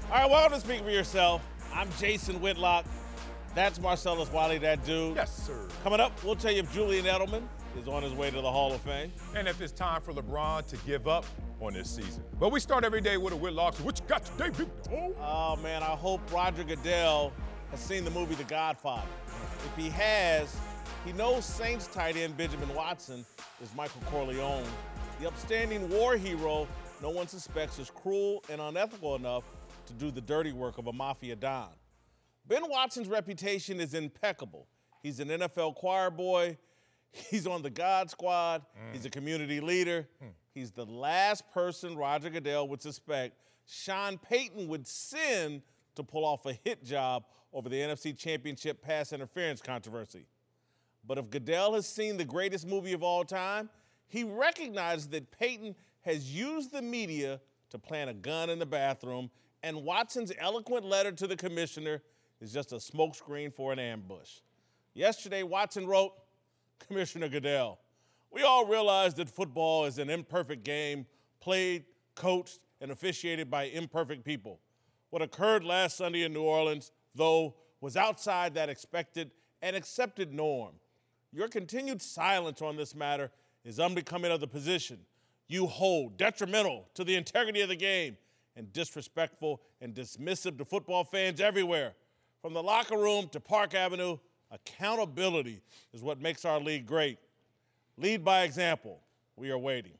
All right, welcome to Speak for Yourself. I'm Jason Whitlock. That's Marcellus Wiley, that dude. Yes, sir. Coming up, we'll tell you if Julian Edelman is on his way to the Hall of Fame. And if it's time for LeBron to give up on this season. But we start every day with a Whitlock. So what you got today, big dog? Oh, man, I hope Roger Goodell has seen the movie The Godfather. If he has, he knows Saints tight end Benjamin Watson is Michael Corleone, the upstanding war hero no one suspects is cruel and unethical enough to do the dirty work of a mafia don. Ben Watson's reputation is impeccable. He's an NFL choir boy. He's on the God Squad. He's a community leader. He's the last person Roger Goodell would suspect Sean Payton would send to pull off a hit job over the NFC Championship pass interference controversy. But if Goodell has seen the greatest movie of all time, he recognizes that Payton has used the media to plant a gun in the bathroom, and Watson's eloquent letter to the commissioner is just a smokescreen for an ambush. Yesterday, Watson wrote, Commissioner Goodell, we all realize that football is an imperfect game, played, coached, and officiated by imperfect people. What occurred last Sunday in New Orleans, though, was outside that expected and accepted norm. Your continued silence on this matter is unbecoming of the position you hold, detrimental to the integrity of the game, and disrespectful and dismissive to football fans everywhere. From the locker room to Park Avenue, accountability is what makes our league great. Lead by example. We are waiting.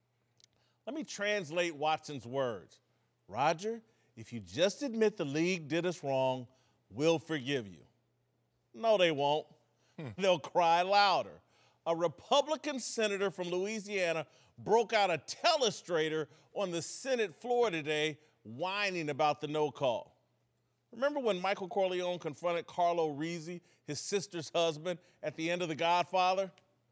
Let me translate Watson's words. Roger, if you just admit the league did us wrong, we'll forgive you. No, they won't. They'll cry louder. A Republican senator from Louisiana broke out a telestrator on the Senate floor today whining about the no call. Remember when Michael Corleone confronted Carlo Rizzi, his sister's husband, at the end of The Godfather?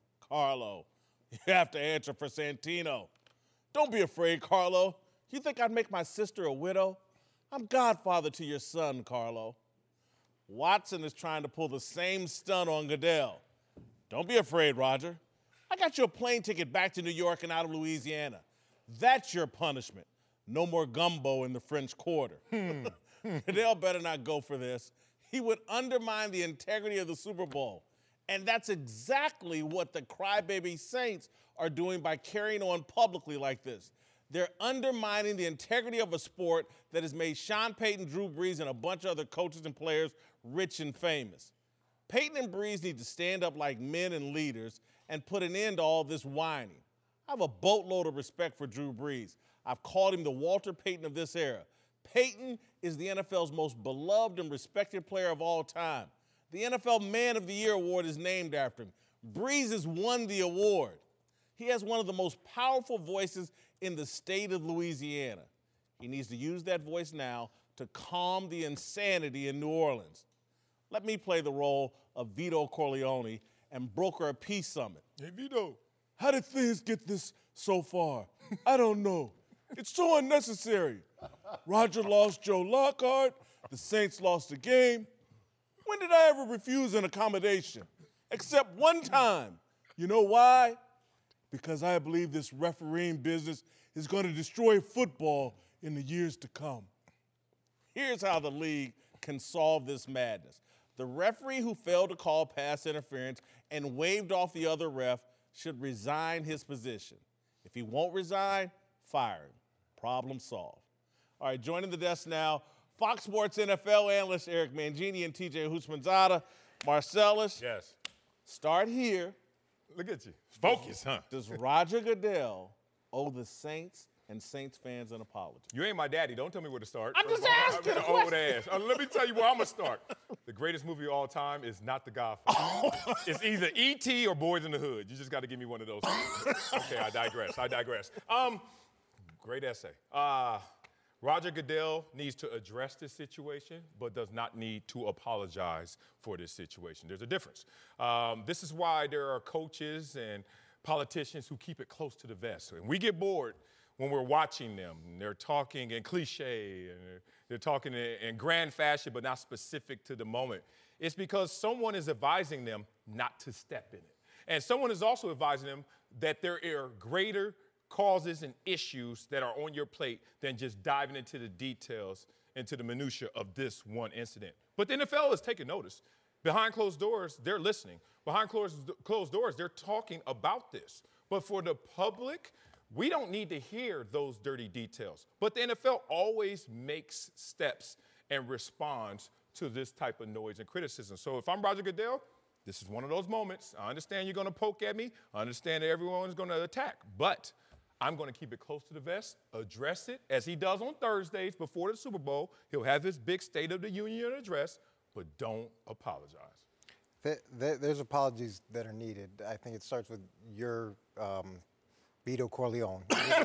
Carlo, you have to answer for Santino. Don't be afraid, Carlo. You think I'd make my sister a widow? I'm godfather to your son, Carlo. Watson is trying to pull the same stunt on Goodell. Don't be afraid, Roger. I got you a plane ticket back to New York and out of Louisiana. That's your punishment. No more gumbo in the French Quarter. Goodell better not go for this. He would undermine the integrity of the Super Bowl. And that's exactly what the crybaby Saints are doing by carrying on publicly like this. They're undermining the integrity of a sport that has made Sean Payton, Drew Brees, and a bunch of other coaches and players rich and famous. Payton and Brees need to stand up like men and leaders and put an end to all this whining. I have a boatload of respect for Drew Brees. I've called him the Walter Payton of this era. Payton is the NFL's most beloved and respected player of all time. The NFL Man of the Year award is named after him. Brees has won the award. He has one of the most powerful voices in the state of Louisiana. He needs to use that voice now to calm the insanity in New Orleans. Let me play the role of Vito Corleone and broker a peace summit. Hey, Vito. How did things get this so far? I don't know. It's so unnecessary. Roger lost Joe Lockhart. The Saints lost the game. When did I ever refuse an accommodation? Except one time. You know why? Because I believe this refereeing business is going to destroy football in the years to come. Here's how the league can solve this madness. The referee who failed to call pass interference and waved off the other ref should resign his position. If he won't resign, fire him. Problem solved. All right, joining the desk now, Fox Sports NFL analyst Eric Mangini and TJ Houshmandzadeh. Marcellus. Yes. Start here. Look at you. Focus, huh? Does Roger Goodell owe the Saints and Saints fans an apology? You ain't my daddy. Don't tell me where to start. I'm just asking I'm a an old ass. Let me tell you where I'm going to start. The greatest movie of all time is not The Godfather. It's either E.T. or Boys in the Hood. You just got to give me one of those. Okay, I digress. Great essay. Roger Goodell needs to address this situation, but does not need to apologize for this situation. There's a difference. This is why there are coaches and politicians who keep it close to the vest. And we get bored when we're watching them. They're talking in cliche, and they're talking in grand fashion, but not specific to the moment. It's because someone is advising them not to step in it. And someone is also advising them that there are greater causes and issues that are on your plate than just diving into the details, into the minutia of this one incident. But the NFL is taking notice. Behind closed doors, they're listening. Behind closed doors, they're talking about this. But for the public, we don't need to hear those dirty details. But the NFL always makes steps and responds to this type of noise and criticism. So if I'm Roger Goodell, this is one of those moments. I understand you're going to poke at me. I understand that everyone is going to attack. But I'm going to keep it close to the vest, address it, as he does on Thursdays before the Super Bowl. He'll have his big State of the Union address, but don't apologize. There's apologies that are needed. I think it starts with your Vito Corleone.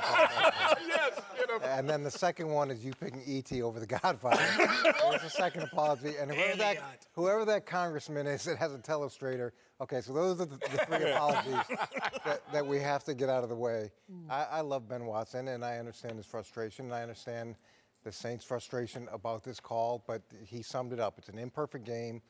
Yes, get him. And then the second one is you picking E.T. over The Godfather. There's a second apology. And whoever that congressman is that has a telestrator, okay, so those are the three apologies that we have to get out of the way. I love Ben Watson, and I understand his frustration, and I understand the Saints' frustration about this call, but he summed it up. It's an imperfect game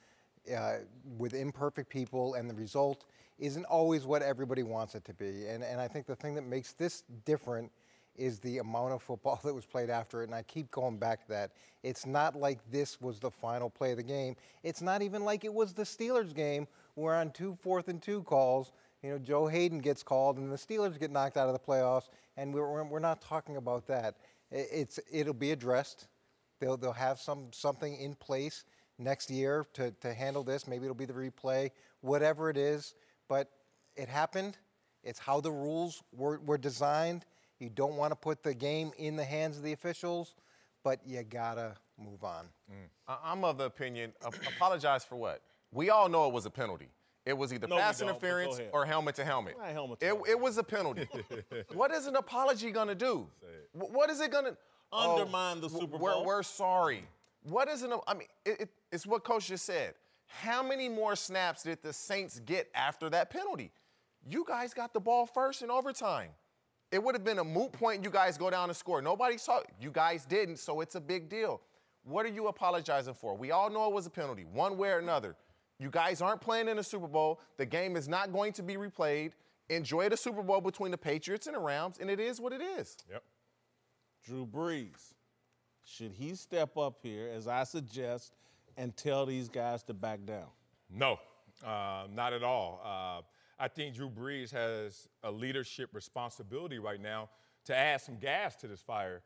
with imperfect people, and the result isn't always what everybody wants it to be. And I think the thing that makes this different is the amount of football that was played after it, and I keep going back to that. It's not like this was the final play of the game. It's not even like it was the Steelers game where on 2 4th-and-2 calls, you know, Joe Hayden gets called and the Steelers get knocked out of the playoffs, and we're not talking about that. It'll be addressed. They'll have something in place next year to handle this. Maybe it'll be the replay, whatever it is. But it happened. It's how the rules were designed. You don't want to put the game in the hands of the officials, but you gotta move on. I'm of the opinion, apologize for what? We all know it was a penalty. It was either pass interference or helmet to helmet. It was a penalty. What is an apology gonna do? What is it gonna undermine the Super Bowl? We're sorry. What is an? I mean, it's what Coach just said. How many more snaps did the Saints get after that penalty? You guys got the ball first in overtime. It would have been a moot point. You guys go down and score. Nobody saw it. You guys didn't, so it's a big deal. What are you apologizing for? We all know it was a penalty, one way or another. You guys aren't playing in the Super Bowl. The game is not going to be replayed. Enjoy the Super Bowl between the Patriots and the Rams, and it is what it is. Yep. Drew Brees, should he step up here, as I suggest, and tell these guys to back down? No, not at all. I think Drew Brees has a leadership responsibility right now to add some gas to this fire.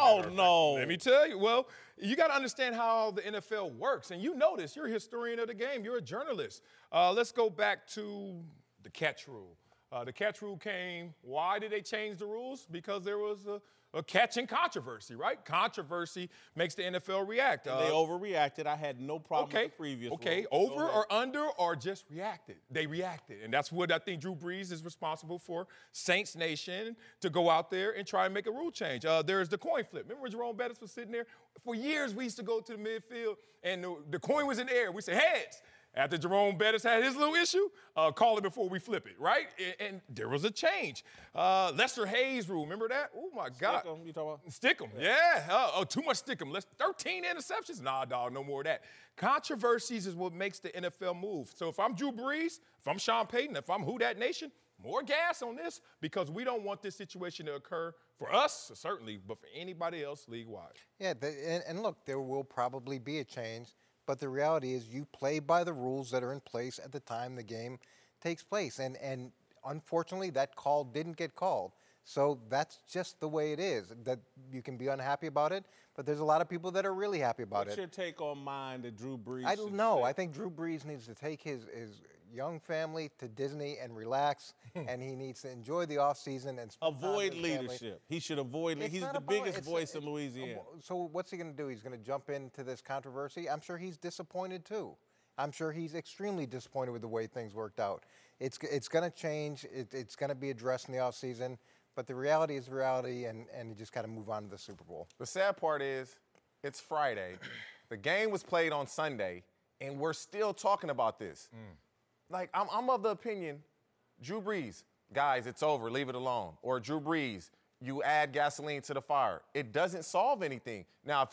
No. Let me tell you. Well, you got to understand how the NFL works. And you know this. You're a historian of the game. You're a journalist. Let's go back to the catch rule. The catch rule came. Why did they change the rules? Because there was a catching controversy, right? Controversy makes the NFL react. They overreacted. I had no problem with the previous rule. Over or under or just reacted? They reacted. And that's what I think Drew Brees is responsible for, Saints Nation, to go out there and try and make a rule change. There's the coin flip. Remember when Jerome Bettis was sitting there? For years, we used to go to the midfield, and the coin was in the air. We say, heads. After Jerome Bettis had his little issue, call it before we flip it, right? And there was a change. Lester Hayes rule, remember that? Oh, my God. Stick 'em, you talking about? Stick 'em, yeah. Too much stick 'em. 13 interceptions? Nah, dog, no more of that. Controversies is what makes the NFL move. So if I'm Drew Brees, if I'm Sean Payton, if I'm Who Dat Nation, more gas on this because we don't want this situation to occur for us, certainly, but for anybody else league-wide. Yeah, and look, there will probably be a change. But the reality is you play by the rules that are in place at the time the game takes place. And unfortunately, that call didn't get called. So that's just the way it is. That you can be unhappy about it, but there's a lot of people that are really happy about it. What's your take on mine that Drew Brees I don't know. I think Drew Brees needs to take his young family to Disney and relax, and he needs to enjoy the offseason and avoid leadership. He should avoid leadership. He's the biggest voice in Louisiana. So what's he going to do? He's going to jump into this controversy? I'm sure he's disappointed too. I'm sure he's extremely disappointed with the way things worked out. It's going to change. It's going to be addressed in the offseason, but the reality is reality, and you just got to move on to the Super Bowl. The sad part is it's Friday. The game was played on Sunday, and we're still talking about this. Like, I'm of the opinion, Drew Brees, guys, it's over, leave it alone. Or Drew Brees, you add gasoline to the fire. It doesn't solve anything. Now,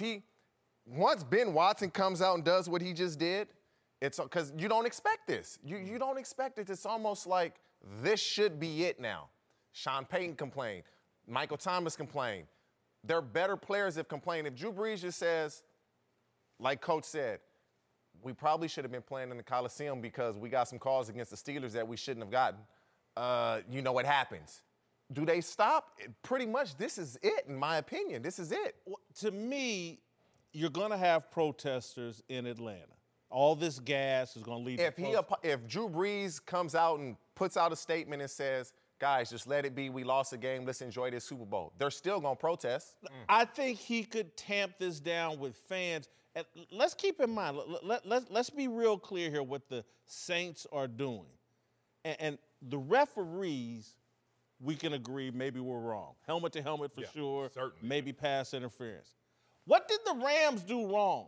once Ben Watson comes out and does what he just did, it's because you don't expect this. You don't expect it. It's almost like this should be it now. Sean Payton complained. Michael Thomas complained. Their better players have complained. If Drew Brees just says, like Coach said, we probably should have been playing in the Coliseum because we got some calls against the Steelers that we shouldn't have gotten, you know what happens. Do they stop? Pretty much this is it, in my opinion. This is it. Well, to me, you're going to have protesters in Atlanta. All this gas is going to lead to If Drew Brees comes out and puts out a statement and says, guys, just let it be. We lost a game. Let's enjoy this Super Bowl. They're still going to protest. I think he could tamp this down with fans. And let's keep in mind, let's be real clear here what the Saints are doing. And the referees, we can agree maybe we're wrong. Helmet to helmet for sure. Certainly. Maybe pass interference. What did the Rams do wrong?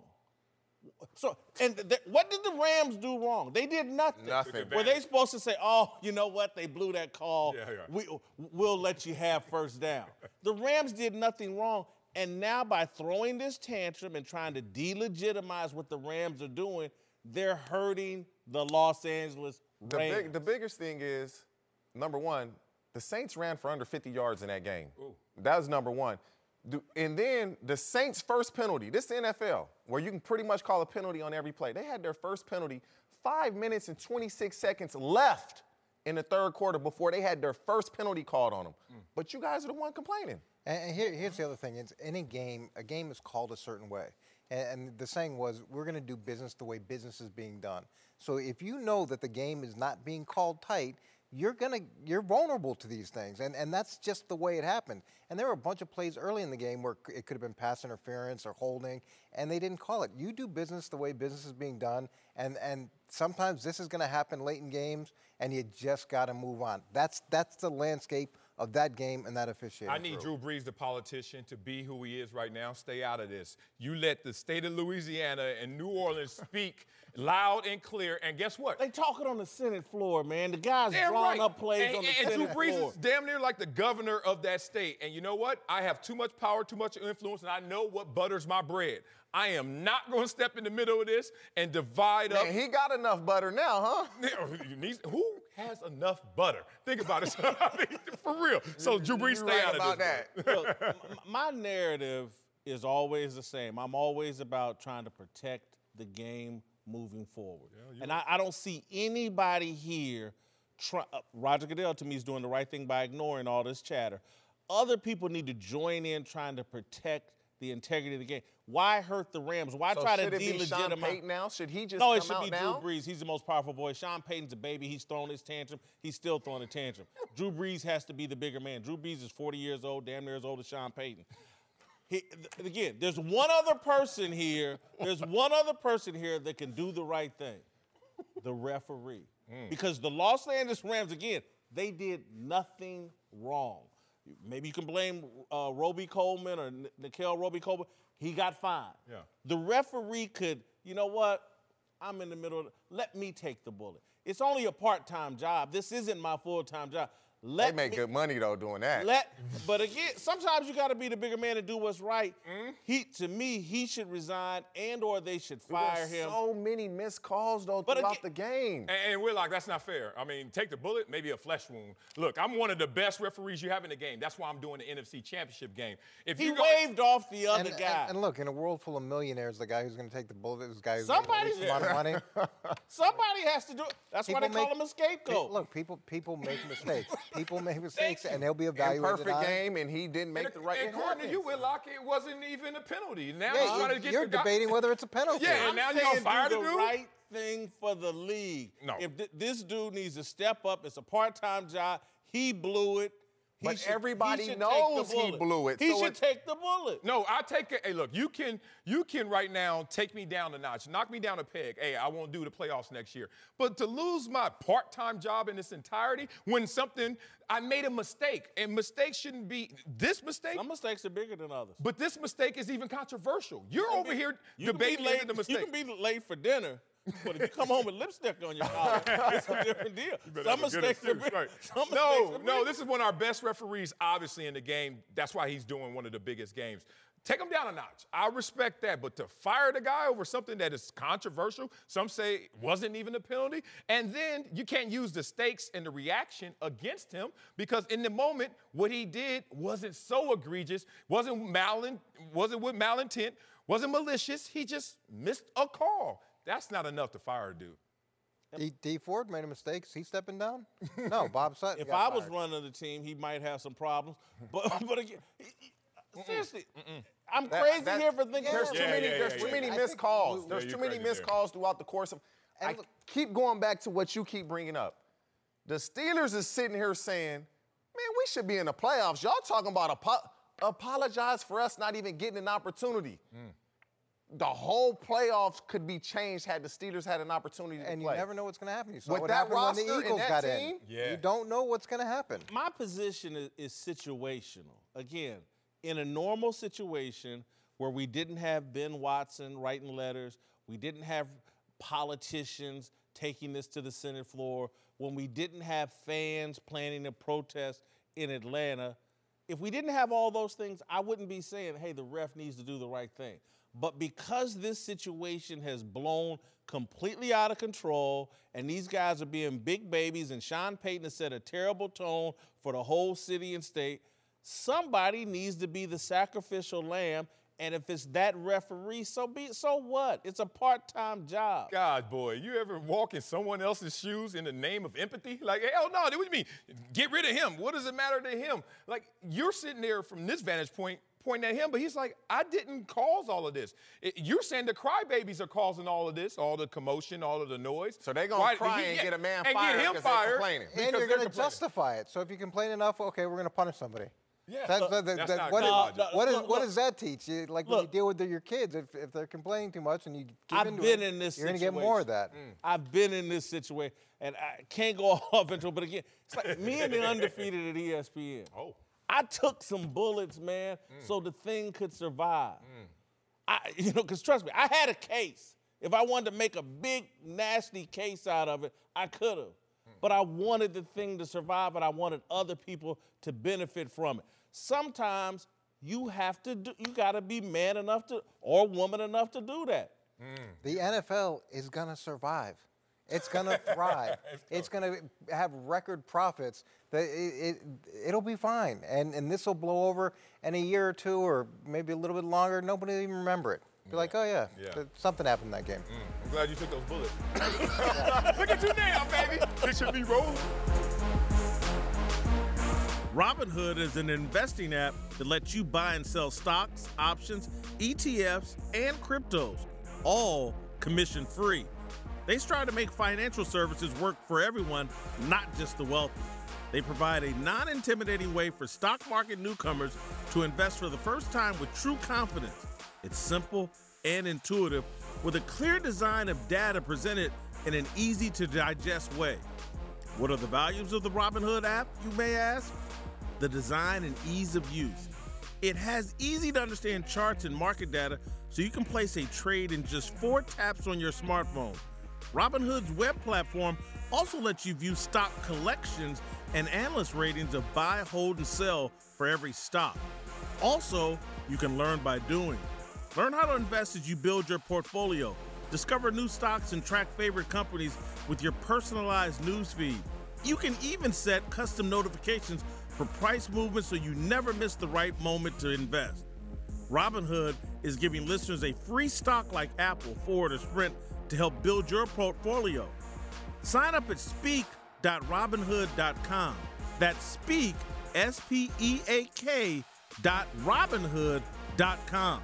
What did the Rams do wrong? They did nothing. Nothing. Were they supposed to say, oh, you know what? They blew that call. Yeah. We'll let you have first down. The Rams did nothing wrong. And now by throwing this tantrum and trying to delegitimize what the Rams are doing, they're hurting the Los Angeles Rams. The biggest thing is, number one, the Saints ran for under 50 yards in that game. Ooh. That was number one. And then the Saints' first penalty, this is the NFL, where you can pretty much call a penalty on every play. They had their first penalty 5 minutes and 26 seconds left in the third quarter before they had their first penalty called on them. But you guys are the one complaining. And here's the other thing. It's in a game is called a certain way. And the saying was, we're going to do business the way business is being done. So if you know that the game is not being called tight, you're vulnerable to these things, and that's just the way it happened. And there were a bunch of plays early in the game where it could have been pass interference or holding, and they didn't call it. You do business the way business is being done, and sometimes this is going to happen late in games, and you just got to move on. That's the landscape of that game and that officiating. I need Drew Brees, the politician, to be who he is right now. Stay out of this. You let the state of Louisiana and New Orleans speak loud and clear, and guess what? They talking on the Senate floor, man. The guy's drawing up plays on the Senate Drew Brees floor. is damn near like the governor of that state. And you know what? I have too much power, too much influence, and I know what butters my bread. I am not going to step in the middle of this and divide up. Man, he got enough butter now, huh? Who has enough butter? Think about it. I mean, for real. So Drew Brees, stay out of this. Look, my narrative is always the same. I'm always about trying to protect the game moving forward. And I don't see anybody here Roger Goodell, to me, is doing the right thing by ignoring all this chatter. Other people need to join in trying to protect the integrity of the game. Why hurt the Rams? Why try to delegitimize? Should it be Sean Payton now? Should he just come out now? No, it should be Drew Brees. He's the most powerful boy. Sean Payton's a baby. He's throwing his tantrum. He's still throwing a tantrum. Drew Brees has to be the bigger man. Drew Brees is 40 years old, damn near as old as Sean Payton. Again, there's one other person here. There's one other person here that can do the right thing. The referee. Because the Los Angeles Rams, again, they did nothing wrong. Maybe you can blame Roby Coleman or Nickel Roby Coleman. He got fined. Yeah. The referee could, you know what? I'm in the middle. Let me take the bullet. It's only a part-time job. This isn't my full-time job. They make good money, though, doing that. But again, sometimes you got to be the bigger man and do what's right. To me, he should resign and/or they should fire him. So many missed calls, though, throughout the game. And we're like, that's not fair. I mean, take the bullet, maybe a flesh wound. Look, I'm one of the best referees you have in the game. That's why I'm doing the NFC Championship game. If he waved off the other guy. And look, in a world full of millionaires, the guy who's going to take the bullet is the guy who's Somebody's going to make a lot of money. Somebody has to do it. That's why they call him a scapegoat. Look, people make mistakes. People make mistakes, and they'll be evaluated. Imperfect game, and he didn't make the right. And according to you, Whitlock, it wasn't even a penalty. Now yeah, trying to get you're debating whether it's a penalty. Yeah, and now you're going to fire the dude? The right thing for the league. No. If this dude needs to step up, it's a part-time job. He blew it. But everybody knows he blew it. He should take the bullet. No, I take it. Hey, look, you can right now take me down a notch, knock me down a peg. Hey, I won't do the playoffs next year. But to lose my part-time job in its entirety when I made a mistake, and mistakes shouldn't be this mistake. Some mistakes are bigger than others. But this mistake is even controversial. You're over here debating the mistake. You can be late for dinner. But if you come home with lipstick on your collar, it's a different deal. Some mistakes are big. No, this is one of our best referees, obviously, in the game. That's why he's doing one of the biggest games. take him down a notch. I respect that. But to fire the guy over something that is controversial, some say wasn't even a penalty, and then you can't use the stakes and the reaction against him because in the moment, what he did wasn't so egregious, wasn't with malintent, wasn't malicious. He just missed a call. That's not enough to fire a dude. D. Ford made a mistake. Is he stepping down? No, Bob Sutton. If got I was fired. running the team, he might have some problems. But again, seriously, I'm crazy here for thinking There's too many missed calls. There's you're too many crazy missed there. calls throughout the course of. I keep going back to what you keep bringing up. The Steelers is sitting here saying, "Man, we should be in the playoffs." Y'all talking about apologize for us not even getting an opportunity. The whole playoffs could be changed had the Steelers had an opportunity to And play. you never know what's going to happen. You saw With what that happened when roster the and Eagles that got team? in. Yeah. You don't know what's going to happen. my position is situational. Again, in a normal situation where we didn't have Ben Watson writing letters, we didn't have politicians taking this to the Senate floor, when we didn't have fans planning a protest in Atlanta, if we didn't have all those things, I wouldn't be saying, hey, the ref needs to do the right thing. But because this situation has blown completely out of control and these guys are being big babies and Sean Payton has set a terrible tone for the whole city and state, somebody needs to be the sacrificial lamb. And if it's that referee, so be it. So what? It's a part-time job. God, boy, you ever walk in someone else's shoes in the name of empathy? Like, hell no, what do you mean? Get rid of him. What does it matter to him? Like, you're sitting there from this vantage point pointing at him, but he's like, I didn't cause all of this. You're saying the crybabies are causing all of this, all the commotion, all of the noise. So they're going to cry and get a man fired and get him because they're fired complaining. And because you're they're going to complaining. justify it. So if you complain enough, okay, we're going to punish somebody. Yeah. That's not what, good logic. what does that teach you? Like when you Look. deal with your kids, if they're complaining too much and you give I've into been it, in this you're going to get more of that. I've been in this situation, and I can't go off into it, but again, it's like me and the undefeated at ESPN. Oh. I took some bullets, man, so the thing could survive. Because trust me, I had a case. If I wanted to make a big, nasty case out of it, I could have. But I wanted the thing to survive, and I wanted other people to benefit from it. Sometimes you got to be man enough to, or woman enough to do that. The NFL is going to survive. It's going to thrive. It's going to have record profits. It'll be fine. And this will blow over in a year or two or maybe a little bit longer. Nobody will even remember it. Be like, oh, yeah, something happened in that game. I'm glad you took those bullets. Look at you now, baby. It should be rolling. Robinhood is an investing app that lets you buy and sell stocks, options, ETFs, and cryptos, all commission-free. They strive to make financial services work for everyone, not just the wealthy. They provide a non-intimidating way for stock market newcomers to invest for the first time with true confidence. It's simple and intuitive, with a clear design of data presented in an easy-to-digest way. What are the values of the Robinhood app, you may ask? The design and ease of use. It has easy-to-understand charts and market data so you can place a trade in just 4 taps on your smartphone. Robinhood's web platform also lets you view stock collections and analyst ratings of buy, hold, and sell for every stock. Also, you can learn by doing. Learn how to invest as you build your portfolio. Discover new stocks and track favorite companies with your personalized newsfeed. You can even set custom notifications for price movements so you never miss the right moment to invest. Robinhood is giving listeners a free stock like Apple, Ford, or Sprint to help build your portfolio. Sign up at speak.robinhood.com. That's speak, S-P-E-A-K, .robinhood.com.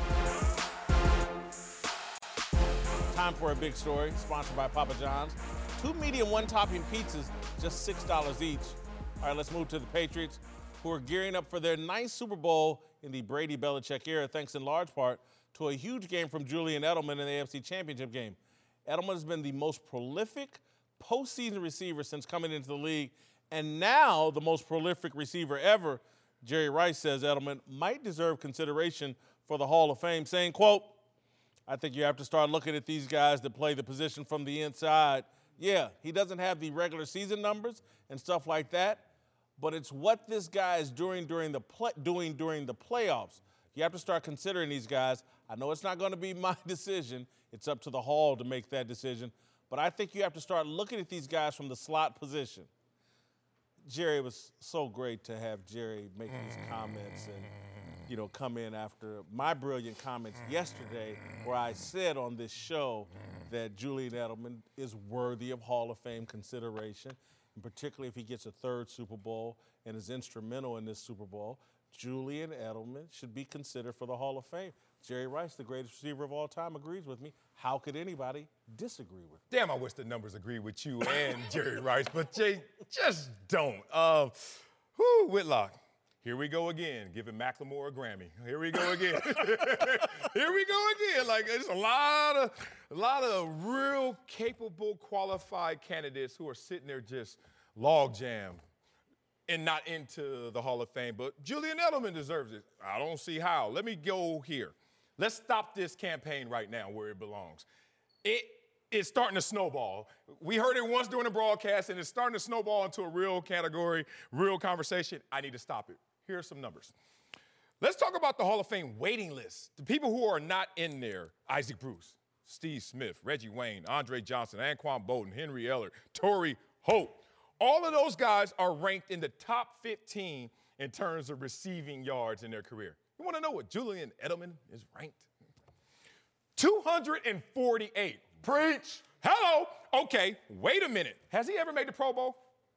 Time for a big story, sponsored by Papa John's. 2 medium, 1 topping pizzas, just $6 each. All right, let's move to the Patriots, who are gearing up for their 9th Super Bowl in the Brady-Belichick era, thanks in large part to a huge game from Julian Edelman in the AFC Championship game. Edelman has been the most prolific postseason receiver since coming into the league, and now the most prolific receiver ever. Jerry Rice says Edelman might deserve consideration for the Hall of Fame, saying, quote, I think you have to start looking at these guys that play the position from the inside. Yeah, he doesn't have the regular season numbers and stuff like that, but it's what this guy is doing during the playoffs. You have to start considering these guys. I know it's not going to be my decision. It's up to the Hall to make that decision. But I think you have to start looking at these guys from the slot position. Jerry, it was so great to have Jerry make these comments and, come in after my brilliant comments yesterday where I said on this show that Julian Edelman is worthy of Hall of Fame consideration, and particularly if he gets a third Super Bowl and is instrumental in this Super Bowl. Julian Edelman should be considered for the Hall of Fame. Jerry Rice, the greatest receiver of all time, agrees with me. How could anybody disagree with me? Damn, I wish the numbers agreed with you and Jerry Rice, but they just don't. Whitlock, here we go again, giving Macklemore a Grammy. Here we go again. Here we go again. Like, there's a lot of real capable, qualified candidates who are sitting there just log jammed and not into the Hall of Fame. But Julian Edelman deserves it. I don't see how. Let me go here. Let's stop this campaign right now where it belongs. It's starting to snowball. We heard it once during the broadcast, and it's starting to snowball into a real category, real conversation. I need to stop it. Here are some numbers. Let's talk about the Hall of Fame waiting list. The people who are not in there: Isaac Bruce, Steve Smith, Reggie Wayne, Andre Johnson, Anquan Bolden, Henry Eller, Torrey Holt. All of those guys are ranked in the top 15 in terms of receiving yards in their career. You want to know what Julian Edelman is ranked? 248. Preach. Hello. Okay, wait a minute. Has he ever made the Pro Bowl?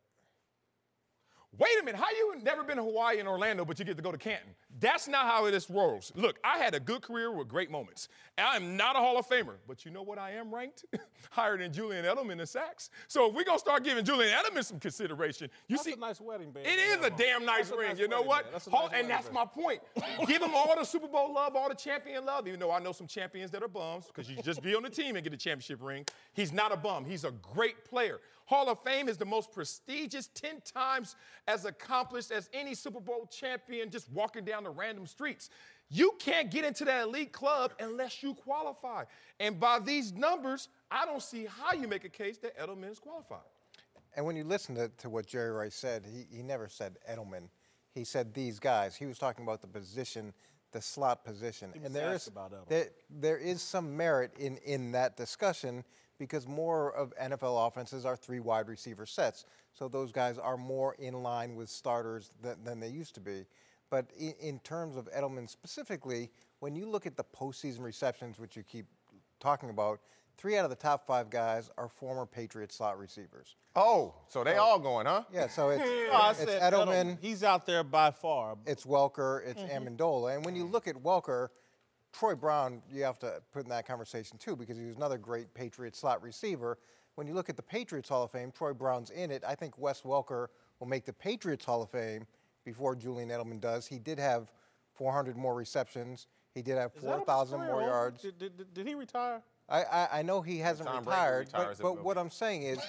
Wait a minute. How you never been to Hawaii and Orlando, but you get to go to Canton? That's not how it rolls. Look, I had a good career with great moments. I'm not a Hall of Famer, but you know what I am ranked? Higher than Julian Edelman in sacks. So if we're going to start giving Julian Edelman some consideration, That's a nice wedding band. It is a damn nice ring. You know what? That's my point. Give him all the Super Bowl love, all the champion love, even though I know some champions that are bums, because you just be on the team and get a championship ring. He's not a bum. He's a great player. Hall of Fame is the most prestigious, 10 times as accomplished as any Super Bowl champion just walking down the random streets. You can't get into that elite club unless you qualify. And by these numbers, I don't see how you make a case that Edelman is qualified. And when you listen to what Jerry Rice said, he never said Edelman. He said these guys. He was talking about the position, the slot position. And there is some merit in that discussion, because more of NFL offenses are 3 wide receiver sets. So those guys are more in line with starters than they used to be. But in terms of Edelman specifically, when you look at the postseason receptions, which you keep talking about, 3 out of the top 5 guys are former Patriot slot receivers. Oh, so they all going, huh? Yeah, so it's Edelman. He's out there by far. It's Welker, it's Amendola. And when you look at Welker, Troy Brown, you have to put in that conversation too, because he was another great Patriot slot receiver. When you look at the Patriots Hall of Fame, Troy Brown's in it. I think Wes Welker will make the Patriots Hall of Fame before Julian Edelman does. He did have 400 more receptions. He did have 4,000 more yards. Did he retire? I know he hasn't retired, but what I'm saying is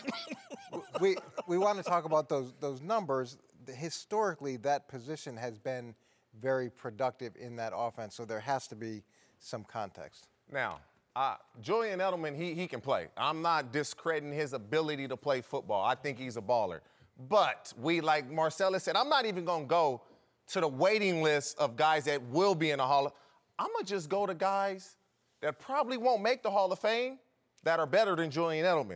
we want to talk about those numbers. Historically, that position has been very productive in that offense, so there has to be some context. Now, Julian Edelman, he can play. I'm not discrediting his ability to play football. I think he's a baller. But like Marcellus said, I'm not even going to go to the waiting list of guys that will be in the Hall of Fame. I'm going to just go to guys that probably won't make the Hall of Fame that are better than Julian Edelman.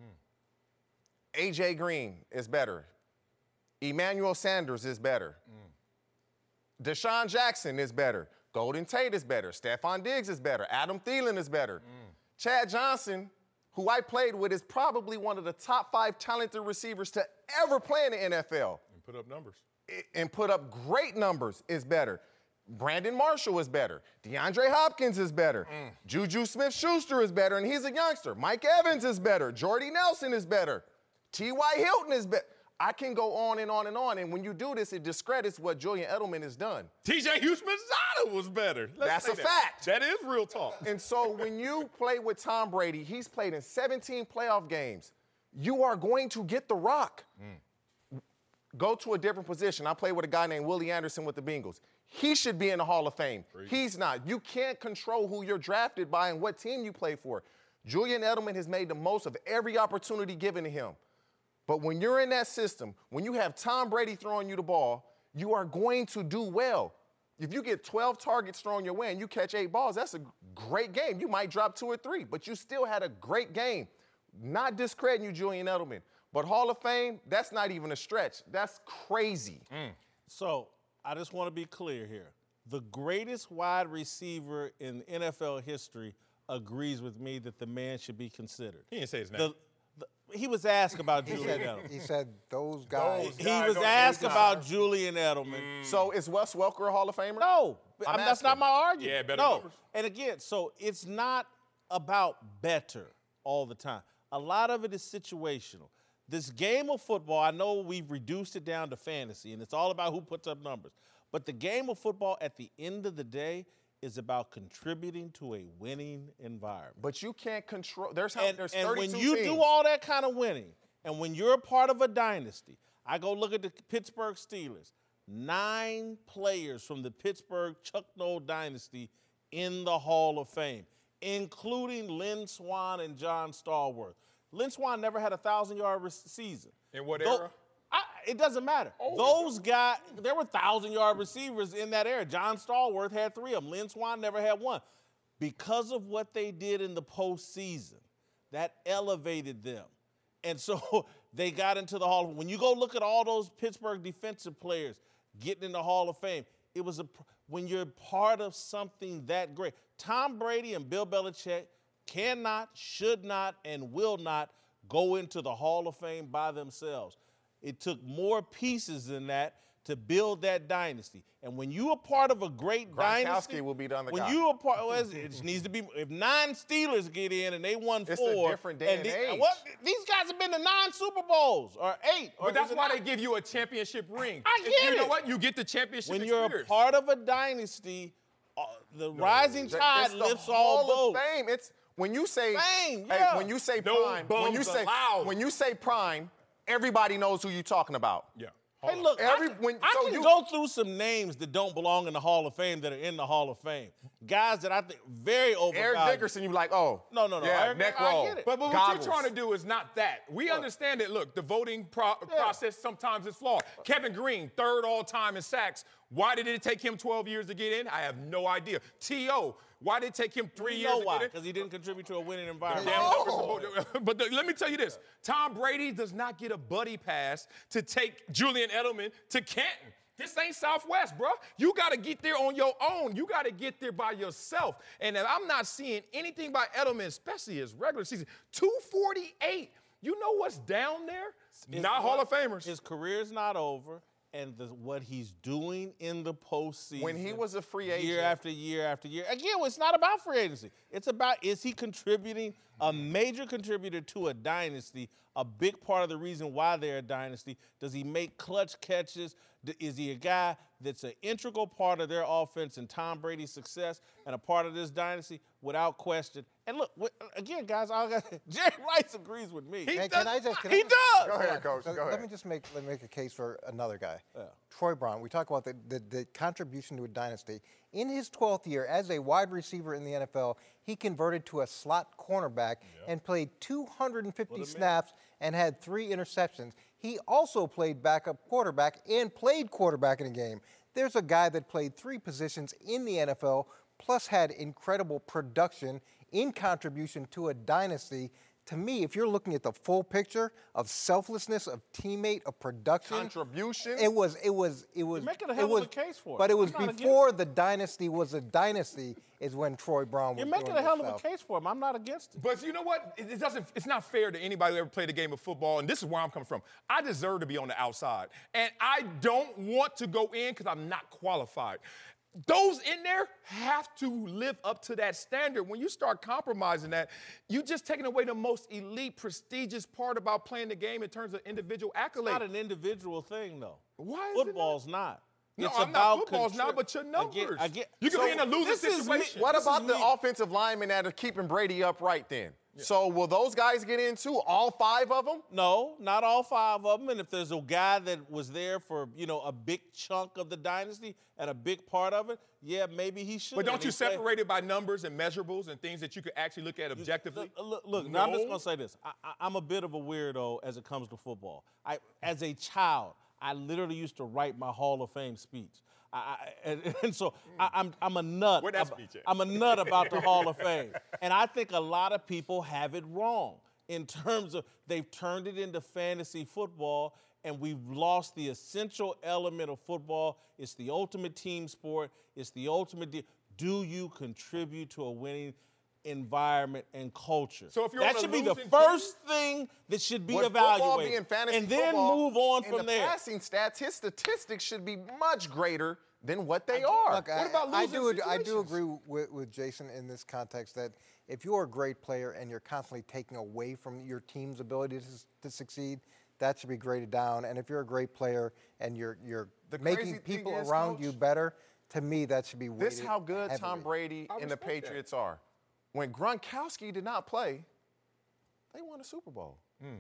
A.J. Green is better. Emmanuel Sanders is better. Deshaun Jackson is better. Golden Tate is better. Stephon Diggs is better. Adam Thielen is better. Chad Johnson, who I played with, is probably one of the top 5 talented receivers to ever play in the NFL. And put up numbers. And put up great numbers is better. Brandon Marshall is better. DeAndre Hopkins is better. Juju Smith-Schuster is better, and he's a youngster. Mike Evans is better. Jordy Nelson is better. T.Y. Hilton is better. I can go on and on and on, and when you do this, it discredits what Julian Edelman has done. T.J. Hughes-Mazada was better. That's a fact. That is real talk. And so when you play with Tom Brady, he's played in 17 playoff games. You are going to get the rock. Go to a different position. I played with a guy named Willie Anderson with the Bengals. He should be in the Hall of Fame. He's not. You can't control who you're drafted by and what team you play for. Julian Edelman has made the most of every opportunity given to him. But when you're in that system, when you have Tom Brady throwing you the ball, you are going to do well. If you get 12 targets thrown your way and you catch 8 balls, that's a great game. You might drop 2 or 3, but you still had a great game. Not discrediting you, Julian Edelman. But Hall of Fame, that's not even a stretch. That's crazy. So I just want to be clear here. The greatest wide receiver in NFL history agrees with me that the man should be considered. He didn't say his name. He was asked about Julian Edelman. He said those guys. He was asked about Julian Edelman. So is Wes Welker a Hall of Famer? No, I'm that's not asking. my argument. Yeah, better no. numbers. And again, so it's not about better all the time. A lot of it is situational. This game of football, I know we've reduced it down to fantasy, and it's all about who puts up numbers. But the game of football, at the end of the day, is about contributing to a winning environment. But you can't control. There's And 32 when you teams. do all that kind of winning, and when you're a part of a dynasty, I go look at the Pittsburgh Steelers. 9 players from the Pittsburgh Chuck Noll dynasty in the Hall of Fame, including Lynn Swann and John Stallworth. Lynn Swann never had a 1,000-yard season. In what Though- era? It doesn't matter. Those guys, there were 1,000-yard receivers in that era. John Stallworth had 3 of them. Lynn Swann never had 1. Because of what they did in the postseason, that elevated them. And so they got into the Hall of Fame. When you go look at all those Pittsburgh defensive players getting in the Hall of Fame, it was when you're part of something that great. Tom Brady and Bill Belichick cannot, should not, and will not go into the Hall of Fame by themselves. It took more pieces than that to build that dynasty. And when you are part of a great dynasty, Gronkowski will be the other when guy. you are part, well, it needs to be. If 9 Steelers get in and they won It's 4, a different day and age. These guys have been to 9 Super Bowls or 8. Or But that's is it why not? they give you a championship ring. I get You know it. what? You get the championship When you're a experience. part of a dynasty, the rising tide It's the lifts all Hall of boats. Fame. It's when you say Fame, hey, yeah. when you say No prime, bums allowed. when you say prime, everybody knows who you're talking about. Yeah. Hey, look, Every- I when- can so you- go through some names that don't belong in the Hall of Fame that are in the Hall of Fame. Guys that I think very overvalued. Eric Dickerson, you be like, oh. No. Yeah, Eric, neck I roll. get it. But what Goggles. you're trying to do is not that. We understand that, look, the voting process sometimes is flawed. Kevin Green, 3rd all-time in sacks. Why did it take him 12 years to get in? I have no idea. T.O., why did it take him 3 You years know to why? get in? Because he didn't contribute to a winning environment. Damn numbers. But let me tell you this. Tom Brady does not get a buddy pass to take Julian Edelman to Canton. This ain't Southwest, bro. You got to get there on your own. You got to get there by yourself. And if I'm not seeing anything by Edelman, especially his regular season, 248. You know what's down there? Not Hall of Famers. His career's not over, and what he's doing in the postseason. When he was a free year agent. after year after year. Again, it's not about free agency. It's about, is he contributing, a major contributor to a dynasty, a big part of the reason why they're a dynasty? Does he make clutch catches? Is he a guy that's an integral part of their offense and Tom Brady's success and a part of this dynasty? Without question. And look, again, guys, Jerry Rice agrees with me. Can I just- He does. Go ahead, Coach. So Go ahead. let me just make a case for another guy. Troy Brown. We talk about the contribution to a dynasty. In his 12th year as a wide receiver in the NFL, he converted to a slot cornerback and played 250 snaps and had 3 interceptions. He also played backup quarterback and played quarterback in a game. There's a guy that played 3 positions in the NFL, plus had incredible production in contribution to a dynasty. To me, if you're looking at the full picture of selflessness, of teammate, of production, Contribution? it was. making a hell of a case for it. But it was I'm not before the dynasty was a dynasty. Is when Troy Brown was. You're making doing a hell this of a stuff. case for him. I'm not against it. But you know what? It's not fair to anybody who ever played a game of football, and this is where I'm coming from. I deserve to be on the outside, and I don't want to go in because I'm not qualified. Those in there have to live up to that standard. When you start compromising that, you're just taking away the most elite, prestigious part about playing the game in terms of individual accolades. It's not an individual thing, though. Why is it Football's not. No, It's I'm about not. Football's not, but your numbers. I get, You can be in a losing this is me- situation. What this about is the me. offensive linemen that are keeping Brady upright then? So will those guys get in too? All 5 of them? No, not all 5 of them. And if there's a guy that was there for, a big chunk of the dynasty and a big part of it, yeah, maybe he should. But don't you separate it by numbers and measurables and things that you could actually look at objectively? Look, now I'm just going to say this. I'm a bit of a weirdo as it comes to football. As a child, I literally used to write my Hall of Fame speech. And so I'm a nut. Where'd that speech at? I'm a nut about the Hall of Fame. And I think a lot of people have it wrong in terms of they've turned it into fantasy football, and we've lost the essential element of football. It's the ultimate team sport. It's the ultimate deal. Do you contribute to a winning environment and culture? So if you're that on a should be the losing first thing that should be With football evaluated, being fantasy and then football, move on in from the there. passing stats, his statistics should be much greater than what they are. Look, What about I losing do situations? agree with Jason in this context that if you're a great player and you're constantly taking away from your team's ability to succeed, that should be graded down. And if you're a great player and you're The crazy making thing people is, around Coach, you better, to me that should be weighted This is how good Tom heavily. Brady I and the respect that. Patriots are. When Gronkowski did not play, they won a Super Bowl.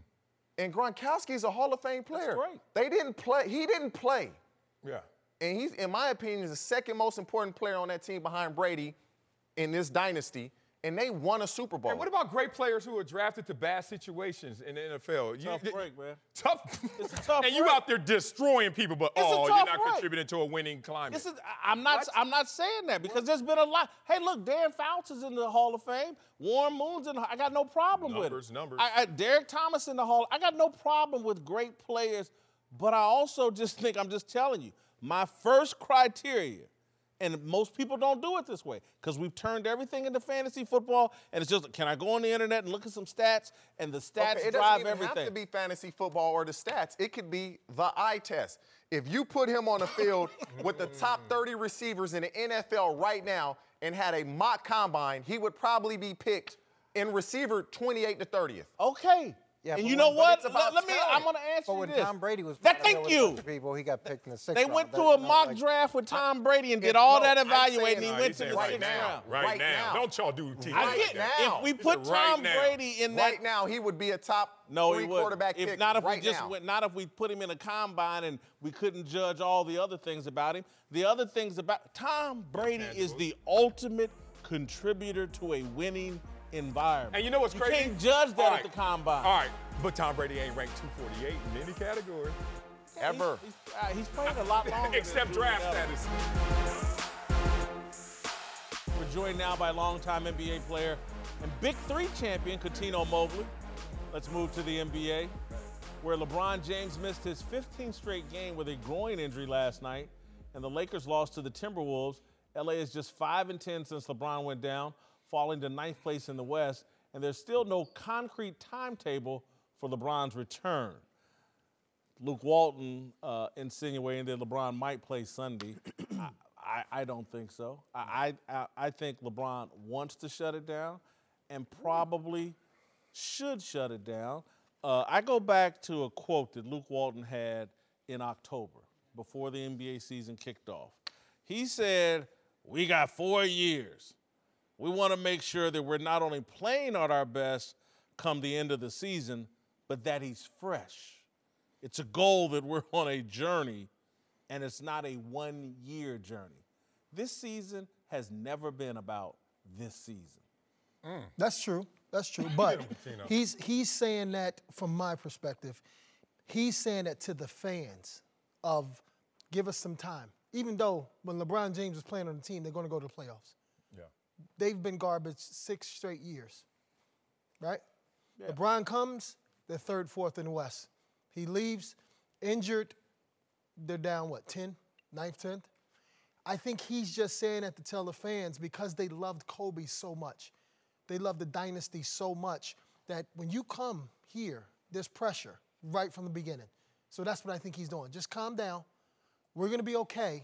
And Gronkowski is a Hall of Fame player. great. They didn't play. He didn't play. Yeah. And he's, in my opinion, is the second most important player on that team behind Brady in this dynasty. And they won a Super Bowl. And what about great players who are drafted to bad situations in the NFL? Tough break, man. Tough. It's a tough And you break. out there destroying people, but It's a you're tough not break. contributing to a winning climate. This is I'm not saying that because there's been a lot. Hey, look, Dan Fouts is in the Hall of Fame. Warren Moon's in the, I got no problem with it. Numbers. Derek Thomas in the Hall. I got no problem with great players, but I also just think, I'm just telling you, my first criteria, and most people don't do it this way because we've turned everything into fantasy football, and it's just, can I go on the internet and look at some stats, and the stats Okay, it drive doesn't even everything. have to be fantasy football or the stats. It could be the eye test. If you put him on the field with the top 30 receivers in the NFL right now and had a mock combine, he would probably be picked in receiver 28 to 30th. Okay. Yeah, and but you know when- what? it's about Let me. talent. I'm going to answer But you when this. Tom Brady was Thank playing with a you. bunch of people, he got picked in the sixth They round. went That- through a you know, mock like- draft with Tom Brady and did no, all that I'm evaluating, and saying- he went to the right sixth now. round. Right now. Don't y'all do teams I like get that. now. if we He put said right Tom now. Brady in that. Right now, he would be a top No, three he wouldn't. quarterback If pick not, if right we just now. went, not if we put him in a combine and we couldn't judge all the other things about him. The other things about Tom Brady is the ultimate contributor to a winning environment. And you know what's crazy? You can't judge that All at right. the combine. All right, but Tom Brady ain't ranked 248 in any category. Ever. He's playing a lot longer. Except than draft Julian Edelman. status. We're joined now by longtime NBA player and Big Three champion Cuttino Mobley. Let's move to the NBA, where LeBron James missed his 15th straight game with a groin injury last night, and the Lakers lost to the Timberwolves. LA is just 5-10 since LeBron went down, falling to 9th place in the West, and there's still no concrete timetable for LeBron's return. Luke Walton insinuating that LeBron might play Sunday. I don't think so. I think LeBron wants to shut it down and probably should shut it down. I go back to a quote that Luke Walton had in October before the NBA season kicked off. He said, "We got 4 years. We want to make sure that we're not only playing at our best come the end of the season, but that he's fresh. It's a goal that we're on a journey, and it's not a one-year journey. This season has never been about this season." That's true. That's true. But he's saying that from my perspective. He's saying that to the fans of give us some time. Even though when LeBron James was playing on the team, they're going to go to the playoffs. Yeah. They've been garbage 6 straight years, right? Yeah. LeBron comes, they're 3rd, 4th in the West. He leaves, injured, they're down, 10th, 9th, 10th? I think he's just saying that to tell the fans because they loved Kobe so much. They love the dynasty so much that when you come here, there's pressure right from the beginning. So that's what I think he's doing. Just calm down. We're going to be okay,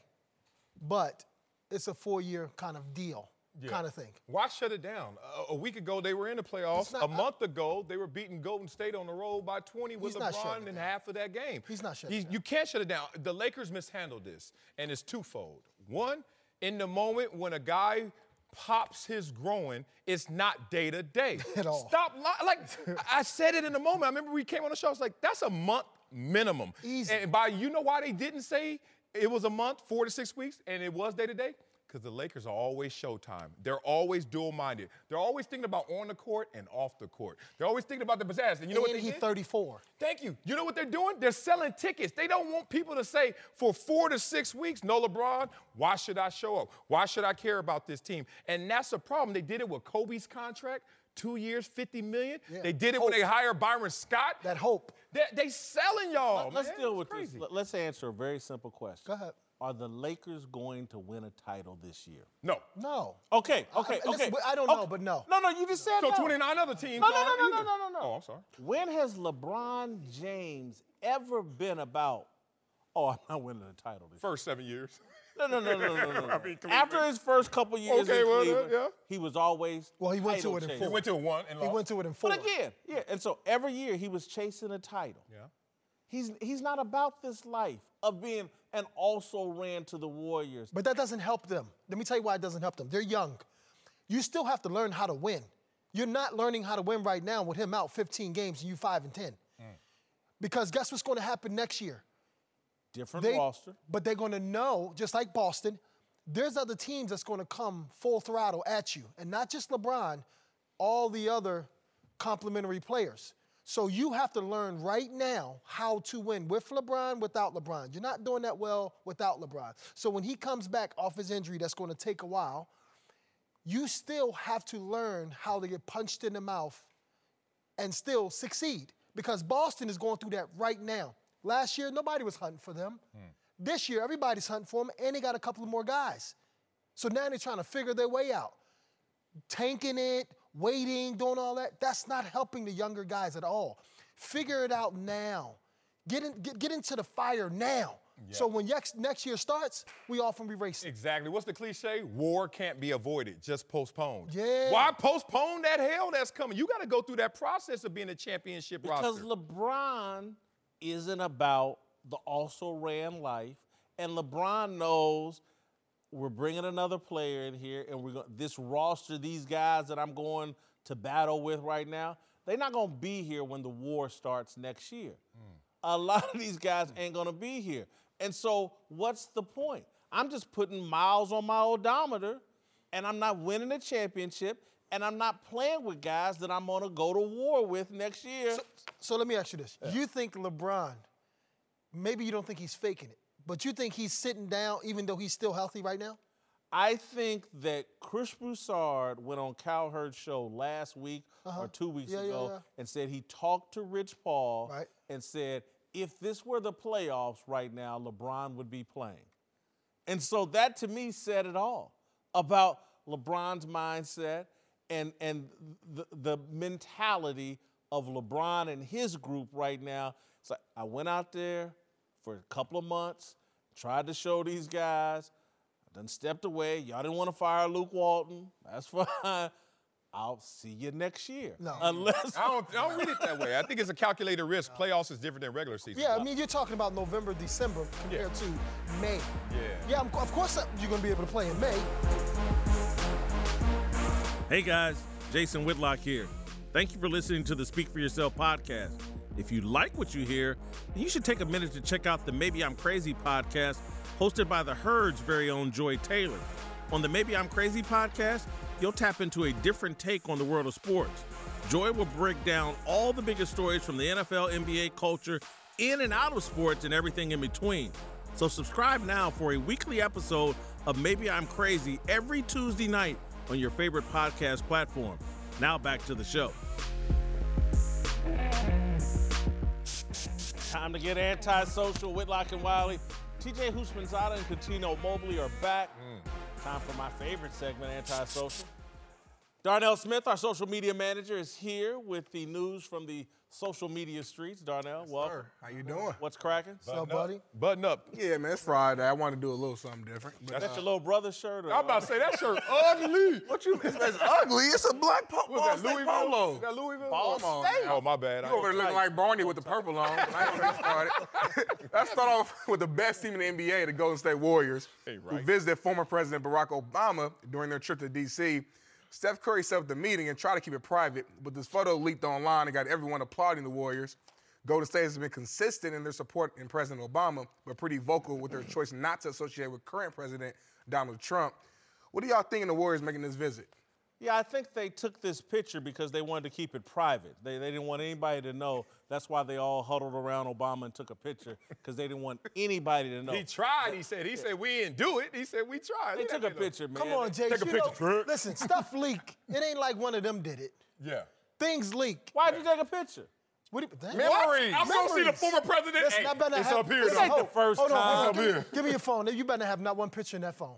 but it's a 4-year kind of deal, kind of thing. Why shut it down? A week ago, they were in the playoffs. not- A month ago, they were beating Golden State on the road by 20 with He's not shutting LeBron it in down. half of that game. He's not shutting it down. You can't shut it down. The Lakers mishandled this, and it's twofold. One, in the moment when a guy pops his groin, it's not day to day. At all. Stop like I said it in the moment. I remember we came on the show. I was like, that's a month minimum. Easy. And you know why they didn't say it was a month, 4 to 6 weeks, and it was day to day? Because the Lakers are always Showtime. They're always dual-minded. They're always thinking about on the court and off the court. They're always thinking about the pizzazz. And you know what they he's did? 34. Thank you. You know what they're doing? They're selling tickets. They don't want people to say for 4 to 6 weeks, no LeBron, why should I show up? Why should I care about this team? And that's a problem. They did it with Kobe's contract, 2 years, $50 million. Yeah. They did it when they hired Byron Scott. That hope. They selling y'all, Let's man. deal with It's crazy. this. Let's answer a very simple question. Go ahead. Are the Lakers going to win a title this year? No. No. Okay. Listen, I don't know, but no. No, you just said So no. 29 other teams No. aren't either. Oh, I'm sorry. When has LeBron James ever been about, oh, I'm not winning a title this year? First 7 years. No. I mean, Cleveland. After his first couple years Okay, in well, Cleveland, yeah. he was always Well, he went to title it in chaser. He went to 1 and He lost. went to it in 4. But again, and so every year he was chasing a title. Yeah. He's not about this life of being, and also ran to the Warriors. But that doesn't help them. Let me tell you why it doesn't help them. They're young. You still have to learn how to win. You're not learning how to win right now with him out 15 games and you 5-10. Because guess what's going to happen next year? Different roster. But they're going to know, just like Boston, there's other teams that's going to come full throttle at you. And not just LeBron, all the other complementary players. So you have to learn right now how to win with LeBron, without LeBron. You're not doing that well without LeBron. So when he comes back off his injury, that's going to take a while, you still have to learn how to get punched in the mouth and still succeed. Because Boston is going through that right now. Last year, nobody was hunting for them. This year, everybody's hunting for them, and they got a couple of more guys. So now they're trying to figure their way out. Tanking it, waiting, doing all that, that's not helping the younger guys at all. Figure it out now. Get into the fire now. Yeah. So when next year starts, we all from be racing. Exactly. What's the cliche? War can't be avoided, just postponed. Yeah. Why postpone that hell that's coming? You got to go through that process of being a championship Because roster. LeBron isn't about the also-ran life, and LeBron knows we're bringing another player in here, and this roster, these guys that I'm going to battle with right now, they're not going to be here when the war starts next year. A lot of these guys ain't going to be here. And so what's the point? I'm just putting miles on my odometer, and I'm not winning a championship, and I'm not playing with guys that I'm going to go to war with next year. So let me ask you this. You think LeBron, maybe you don't think he's faking it, but you think he's sitting down even though he's still healthy right now? I think that Chris Broussard went on Cowherd's show last week or 2 weeks ago and said he talked to Rich Paul and said, if this were the playoffs right now, LeBron would be playing. And so that, to me, said it all about LeBron's mindset and the mentality of LeBron and his group right now. It's like, I went out there for a couple of months, tried to show these guys, I done stepped away. Y'all didn't want to fire Luke Walton. That's fine. I'll see you next year. No. Unless I don't read it that way. I think it's a calculated risk. Playoffs is different than regular season. Yeah, I mean, you're talking about November, December compared to May. Yeah, of course you're going to be able to play in May. Hey guys, Jason Whitlock here. Thank you for listening to the Speak for Yourself podcast. If you like what you hear, then you should take a minute to check out the Maybe I'm Crazy podcast hosted by the Herd's very own Joy Taylor. On the Maybe I'm Crazy podcast, you'll tap into a different take on the world of sports. Joy will break down all the biggest stories from the NFL, NBA culture, in and out of sports, and everything in between. So subscribe now for a weekly episode of Maybe I'm Crazy every Tuesday night on your favorite podcast platform. Now back to the show. Time to get antisocial. Whitlock and Wiley. TJ Houshmandzadeh and Cuttino Mobley are back. Time for my favorite segment, Antisocial. Darnell Smith, our social media manager, is here with the news from the social media streets. Darnell, welcome. Sir, how you doing? What's cracking? What's up, buddy? Button up. Yeah, man, it's Friday. I want to do a little something different. But, That's your little brother's shirt? Or, I'm about to say that shirt ugly. what you? It's ugly. It's a black What's Ball that, State Louisville? polo. Is that Louisville? Ball Come on, State? now. Oh, my bad. You over there looking like Barney with the purple on. I ain't gonna start it. Let's start off with the best team in the NBA, the Golden State Warriors, who visited former President Barack Obama during their trip to D.C. Steph Curry set up the meeting and tried to keep it private, but this photo leaked online and got everyone applauding the Warriors. Golden State has been consistent in their support in President Obama, but pretty vocal with their choice not to associate with current President Donald Trump. What do y'all think of the Warriors making this visit? Yeah, I think they took this picture because they wanted to keep it private. They didn't want anybody to know. That's why they all huddled around Obama and took a picture, because they didn't want anybody to know. He tried, he said we didn't do it. He said we tried. They took a picture, man. Come on, Jay. Take a picture, Trick. Listen, stuff leak. It ain't like one of them did it. Yeah. Things leak. Why'd you take a picture? What? Damn. Memories. I'm going to see the Memories. former president. Listen, Hey, I better it's have, up here, listen, though. This ain't the first hold on, time. hold on. Give me your phone. You better have not one picture in that phone.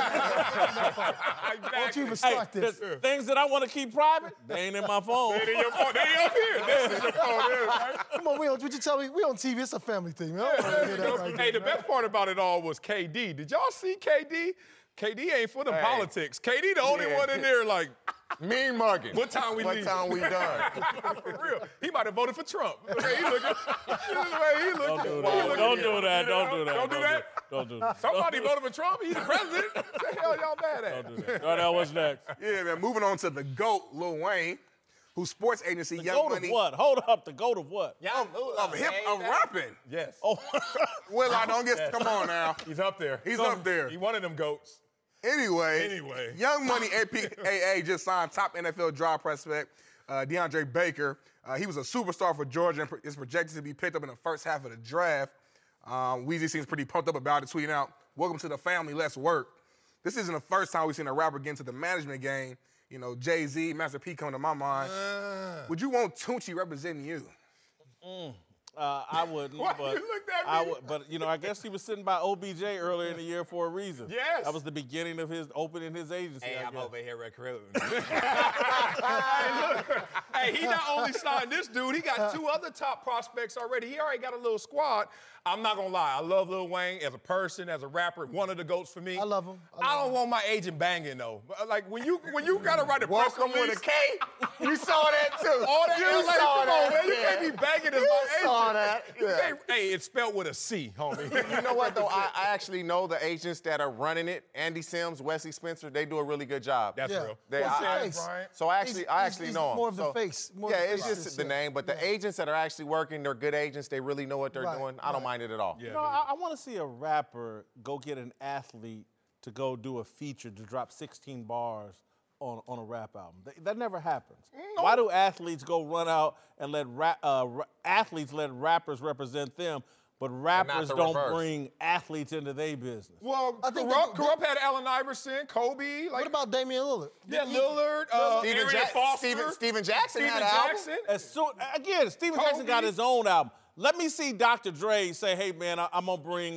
Don't you even Hey, start this. there's things that I want to keep private, they ain't in my phone. They in your phone. They up here. This is your phone. There, right? Come on, would you tell me? We on TV. It's a family thing, man. I don't wanna hear that right Hey, there, the man. best part about it all was KD. Did y'all see KD? KD ain't for the politics. KD the only one in there like, Mean mugging. what time we What leave? time we done? For real. He might have voted for Trump. The way he looking. The way he looking. Don't do that. Don't do that. Don't do that. Don't do that. Somebody voted for Trump. He's the president. What the hell y'all mad at? Don't do that. All right, what's next? Yeah, man. Moving on to the GOAT, Lil Wayne, whose sports agency, The Young goat Money. of what? Hold up. The goat of what? Of rapping. Yes. Oh, Well, I don't get. Come on now. He's up there. He's up there. He one of them goats. Anyway, Young Money APAA just signed top NFL draft prospect DeAndre Baker. He was a superstar for Georgia and is projected to be picked up in the first half of the draft. Weezy seems pretty pumped up about it, tweeting out, "Welcome to the family, let's work." This isn't the first time we've seen a rapper get into the management game. You know, Jay-Z, Master P come to my mind. Would you want Tunechi representing you? I wouldn't. Why but you looked at I me? would, but you know, I guess he was sitting by OBJ earlier in the year for a reason. Yes. That was the beginning of his opening his agency. I guess. here recruiting. Hey, he not only signed this dude, he got two other top prospects already. He already got a little squad. I'm not gonna lie, I love Lil Wayne as a person, as a rapper, one of the goats for me. I love him. I don't want my agent banging though. Like when you gotta write a press Welcome with release, a K. You saw that too. all that, You like, saw come that. on, man, you Yeah. can't be banging as You my agent. saw that. You Yeah. can't- hey, it's spelled with a C, homie. You know what though? I actually know the agents that are running it. Andy Sims, Wesley Spencer. They do a really good job. That's Yeah. real. They- What's I- the face? Bryant. So I actually he's know him. more of the So- face, more yeah, of the it's face. just the Yeah. name. But the agents that are actually working, they're good agents. They really know what they're Right, doing. I don't mind it at all. You know, I want to see a rapper go get an athlete to go do a feature to drop 16 bars on a rap album. That never happens. Why do athletes go run out and let athletes let rappers represent them, but rappers the don't reverse. bring athletes into their business? Well, I think Corrupt had Allen Iverson, Kobe. Like, What about Damian Lillard? yeah, Lillard, Steven, Arian Foster, Steven Jackson Steven had an album. Jackson. As soon, again, Steven Jackson got Kobe. his own album. Let me see Dr. Dre say, "Hey man, I'm gonna bring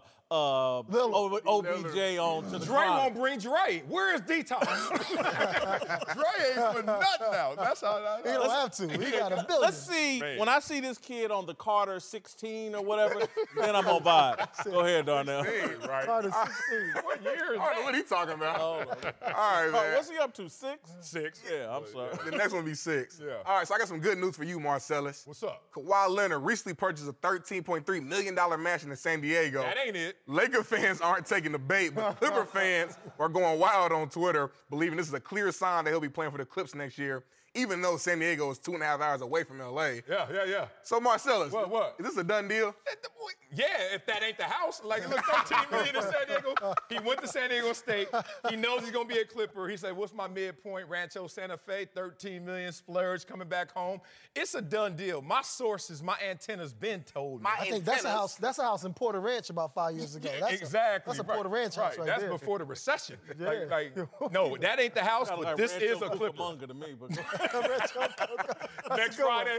OBJ on to the Dre chronic." won't bring Dre. Where is Detox? Dre ain't for nothing now. That's how. He don't have to. He got a billion. Let's see. When I see this kid on the Carter 16 or whatever, then I'm gonna buy it. Go ahead, Darnell. Right. Carter 16. What year is I don't know that? what he talking about. Oh, All right, man. what's he up to? 6? 6. Yeah, I'm sorry. The next one will be 6. Yeah. All right, so I got some good news for you, Marcellus. What's up? Kawhi Leonard recently purchased a $13.3 million mansion in San Diego. That ain't it. Laker fans aren't taking the bait, but Clipper fans are going wild on Twitter, believing this is a clear sign that he'll be playing for the Clips next year, even though San Diego is 2.5 hours away from LA. Yeah. So, Marcellus, What? is this a done deal? Yeah, if that ain't the house, like look, 13 million in San Diego. He went to San Diego State. He knows he's gonna be a Clipper. He said, "What's my midpoint? Rancho Santa Fe, 13 million splurge coming back home." It's a done deal. My sources, my antennas, been told me. I think that's a house. That's a house in Porter Ranch about 5 years ago. That's Exactly. That's a Porter Ranch house right That's there. before the recession. Yeah. Like, no, that ain't the house, Kinda but like this Rancho is a Clipper. Cucamonga to me, but Next Friday,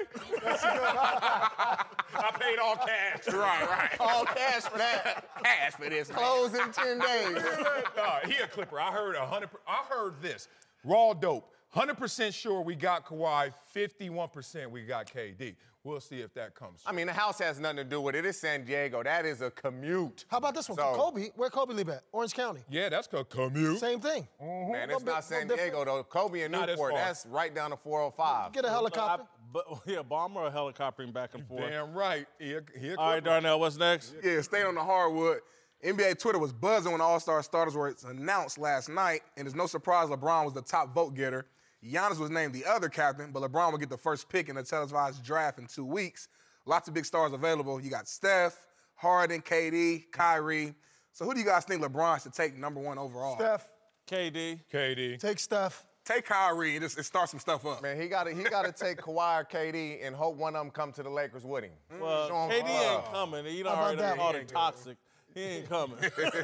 I paid all cash. Right. All cash for that. Cash for this, man. Close in 10 days. He a Clipper. I heard this. Raw dope. 100% sure we got Kawhi. 51% we got KD. We'll see if that comes. I mean, the house has nothing to do with it. It's San Diego. That is a commute. How about this one? So- Kobe. Where Kobe live at? Orange County. Yeah, that's called commute. Same thing. Man, No it's bit- not San no different. Diego, though. Kobe and Not as Newport, far. that's right down to 405. Get a helicopter. bomber or helicoptering back and forth. Damn right. He a Clipper. All right, Darnell, what's next? Yeah, staying on the hardwood. NBA Twitter was buzzing when the All-Star starters were announced last night, and it's no surprise LeBron was the top vote getter. Giannis was named the other captain, but LeBron will get the first pick in the televised draft in 2 weeks. Lots of big stars available. You got Steph, Harden, KD, Kyrie. So who do you guys think LeBron should take number 1 overall? Steph. KD. Take Steph. Take Kyrie and start some stuff up. Man, he got to take Kawhi or KD and hope one of them come to the Lakers with him. Well, Show 'em KD love. ain't coming. You How don't about already that? called him toxic. He ain't coming.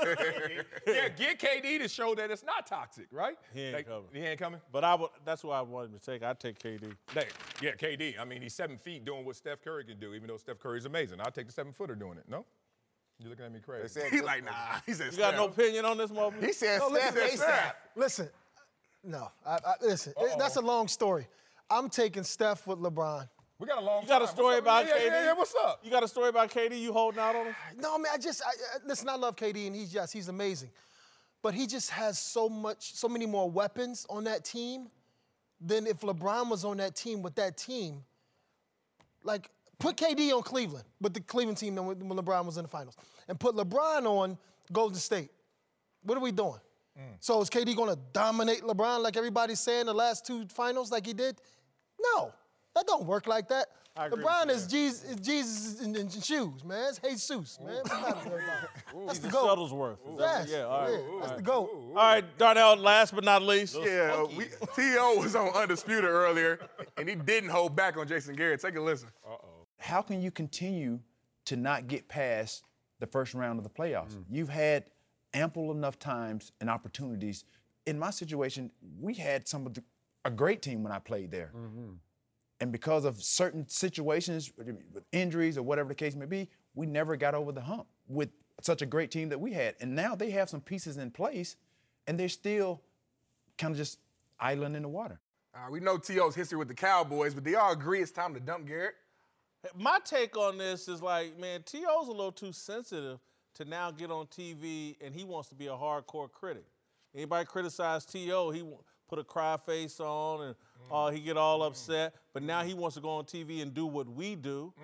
Yeah, get KD to show that it's not toxic, right? He ain't coming. He ain't coming? But that's what I wanted to take. I'd take KD. Yeah, KD. I mean, he's 7 feet doing what Steph Curry can do, even though Steph Curry's amazing. I'll take the 7-footer doing it. No? You're looking at me crazy. They said He's like, nah. He said, You got no opinion on this, Mobley? He said No, Steph listen, ASAP. Listen, no. Listen, that's a long story. I'm taking Steph with LeBron. We got a long You got a time. story What's up? about KD? Yeah, what's up? You got a story about KD you holding out on him? No, man, listen, I love KD, and he's amazing. But he just has so many more weapons on that team than if LeBron was on that team with that team. Like, put KD on Cleveland with the Cleveland team when LeBron was in the finals. And put LeBron on Golden State. What are we doing? So is KD going to dominate LeBron like everybody's saying the last 2 finals like he did? No, that don't work like that. I agree LeBron with is Jesus in shoes, man. It's Jesus, man. What's the matter with everybody? That's the The GOAT. Shuttlesworth. Yes, Yeah, all right. that's the GOAT. All right, Darnell, last but not least. Yeah, T.O. was on Undisputed earlier, and he didn't hold back on Jason Garrett. Take a listen. How can you continue to not get past the first round of the playoffs? You've had ample enough times and opportunities. In my situation, we had a great team when I played there. And because of certain situations, with injuries or whatever the case may be, we never got over the hump with such a great team that we had. And now they have some pieces in place, and they're still kind of just idling in the water. We know T.O.'s history with the Cowboys, but do y'all agree it's time to dump Garrett? My take on this is like, man, T.O.'s a little too sensitive to now get on TV, and he wants to be a hardcore critic. Anybody criticize T.O., he put a cry face on, and he get all upset. But now he wants to go on TV and do what we do,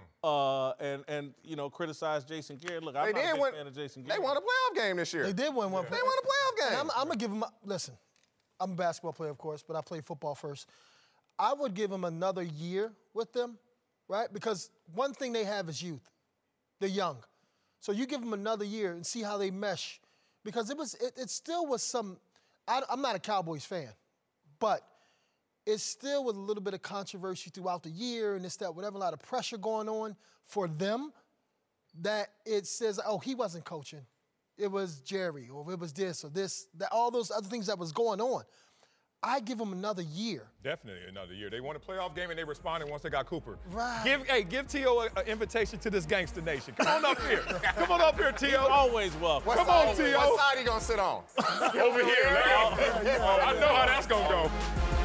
and criticize Jason Garrett. Look, I'm not a big fan of Jason Garrett. They won a playoff game this year. They did win one. They won a playoff game. And I'm going to give him, listen, I'm a basketball player, of course, but I play football first. I would give him another year with them, right? Because one thing they have is youth. They're young. So you give them another year and see how they mesh. Because it still was some, I'm not a Cowboys fan, but it still was a little bit of controversy throughout the year and this, that, whatever, a lot of pressure going on for them that it says, oh, he wasn't coaching. It was Jerry, or it was this, or this, that, all those other things that was going on. I give them another year. Definitely another year. They won a playoff game and they responded once they got Cooper. Right. Give T.O. an invitation to this gangster nation. Come on up here. Come on up here, T.O. Always welcome. Come on, T.O. What side are you going to sit on? Over here. I know how that's going to go.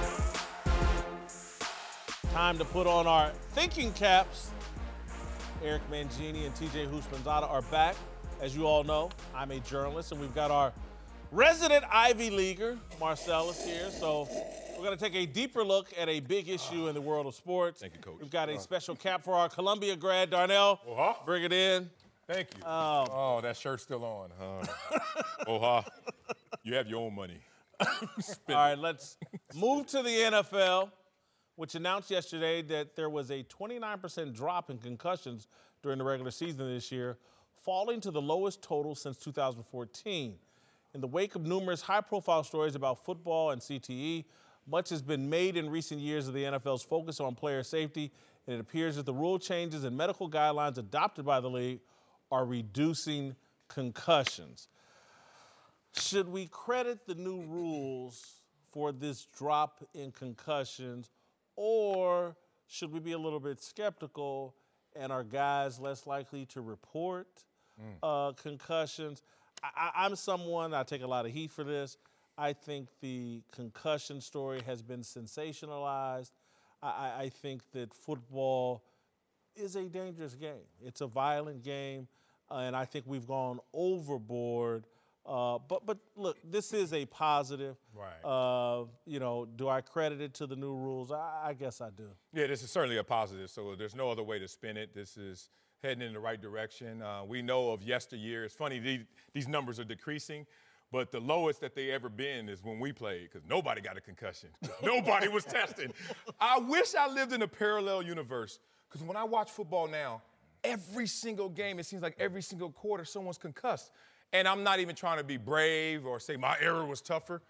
Time to put on our thinking caps. Eric Mangini and TJ Houshmandzadeh are back. As you all know, I'm a journalist, and we've got our resident Ivy Leaguer, Marcellus, here. So we're going to take a deeper look at a big issue in the world of sports. Thank you, Coach. We've got a special cap for our Columbia grad, Darnell. Bring it in. Thank you. Oh, that shirt's still on, huh? You have your own money. All right, let's move to the NFL, which announced yesterday that there was a 29% drop in concussions during the regular season this year, falling to the lowest total since 2014. In the wake of numerous high-profile stories about football and CTE, much has been made in recent years of the NFL's focus on player safety, and it appears that the rule changes and medical guidelines adopted by the league are reducing concussions. Should we credit the new rules for this drop in concussions, or should we be a little bit skeptical and are guys less likely to report concussions? I'm someone, I take a lot of heat for this. I think the concussion story has been sensationalized. I think that football is a dangerous game. It's a violent game, and I think we've gone overboard. But look, this is a positive. Right. Do I credit it to the new rules? I guess I do. Yeah, this is certainly a positive, so there's no other way to spin it. This is heading in the right direction. We know of yesteryear. It's funny, these numbers are decreasing, but the lowest that they ever been is when we played, because nobody got a concussion. Nobody was tested. I wish I lived in a parallel universe, because when I watch football now, every single game, it seems like every single quarter, someone's concussed. And I'm not even trying to be brave or say my era was tougher.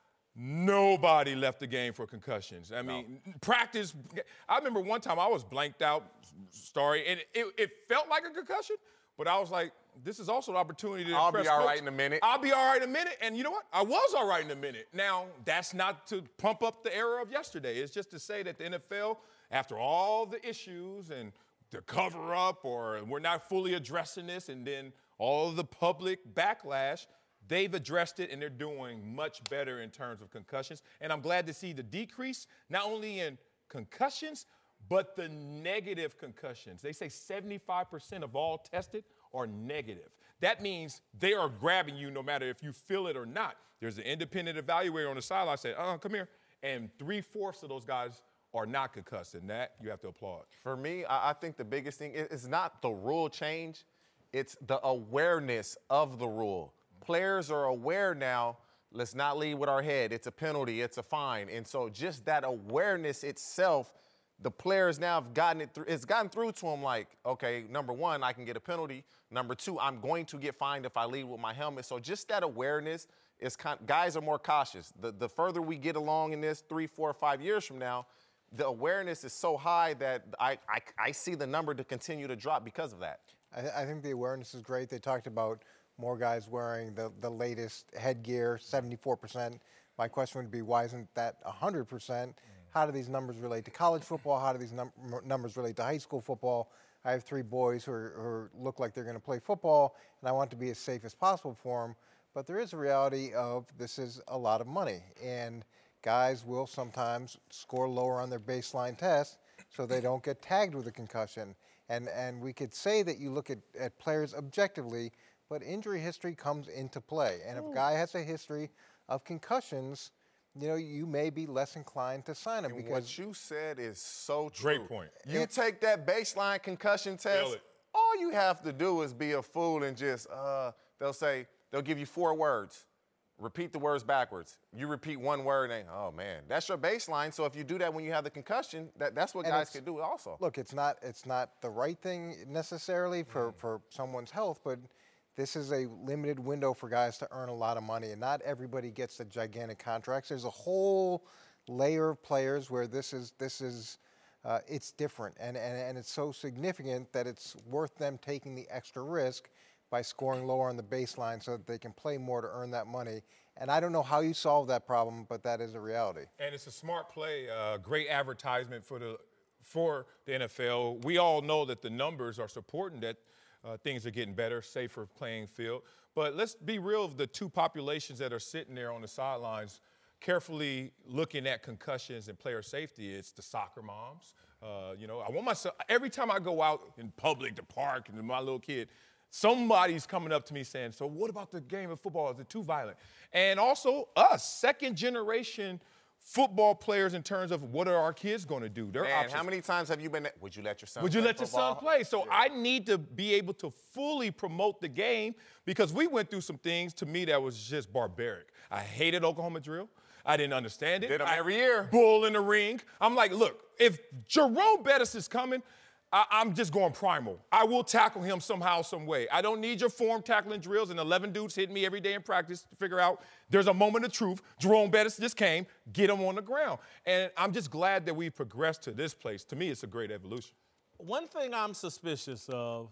Nobody left the game for concussions. I mean, practice. I remember one time I was blanked out, and it felt like a concussion, but I was like, this is also an opportunity to I'll be impress all coach. right in a minute. I'll be all right in a minute. And you know what? I was all right in a minute. Now, that's not to pump up the era of yesterday. It's just to say that the NFL, after all the issues and the cover up, or we're not fully addressing this, and then all of the public backlash, they've addressed it, and they're doing much better in terms of concussions. And I'm glad to see the decrease, not only in concussions, but the negative concussions. They say 75% of all tested are negative. That means they are grabbing you no matter if you feel it or not. There's an independent evaluator on the sideline say, come here. And 3/4 of those guys are not concussed, and that you have to applaud. For me, I think the biggest thing is not the rule change, it's the awareness of the rule. Players are aware now, let's not lead with our head. It's a penalty, it's a fine. And so just that awareness itself, the players now have gotten it through. It's gotten through to them like, okay, number one, I can get a penalty. Number two, I'm going to get fined if I lead with my helmet. So just that awareness is guys are more cautious. The further we get along in this 3, 4, 5 years from now, the awareness is so high that I see the number to continue to drop because of that. I think the awareness is great. They talked about more guys wearing the latest headgear, 74%. My question would be, why isn't that 100%? How do these numbers relate to college football? How do these numbers relate to high school football? I have 3 boys who look like they're going to play football, and I want to be as safe as possible for them. But there is a reality of this is a lot of money, and guys will sometimes score lower on their baseline test so they don't get tagged with a concussion. And we could say that you look at players objectively, but injury history comes into play. And if a guy has a history of concussions, you know, you may be less inclined to sign him And because what you said is so true. Great point. You take that baseline concussion test, it. all you have to do is be a fool and just, they'll give you 4 words. Repeat the words backwards. You repeat one word and, oh man, that's your baseline. So if you do that when you have the concussion, that's what guys can do also. Look, it's not the right thing necessarily for someone's health, but this is a limited window for guys to earn a lot of money, and not everybody gets the gigantic contracts. There's a whole layer of players where this is it's different, and it's so significant that it's worth them taking the extra risk by scoring lower on the baseline so that they can play more to earn that money. And I don't know how you solve that problem, but that is a reality. And it's a smart play, great advertisement for the NFL. We all know that the numbers are supporting that things are getting better, safer playing field. But let's be real, of the 2 populations that are sitting there on the sidelines carefully looking at concussions and player safety, it's the soccer moms. I want myself, every time I go out in public, the park, and my little kid, somebody's coming up to me saying, so what about the game of football? Is it too violent? And also us, second-generation football players in terms of what are our kids going to do? Their options. How many times have you been, would you let your son Would play you let your football? son play? So I need to be able to fully promote the game because we went through some things, to me, that was just barbaric. I hated Oklahoma drill. I didn't understand it. Did them every year. Bull in the ring. I'm like, look, if Jerome Bettis is coming, I'm just going primal. I will tackle him somehow, some way. I don't need your form tackling drills and 11 dudes hitting me every day in practice to figure out there's a moment of truth. Jerome Bettis just came, get him on the ground. And I'm just glad that we've progressed to this place. To me, it's a great evolution. One thing I'm suspicious of,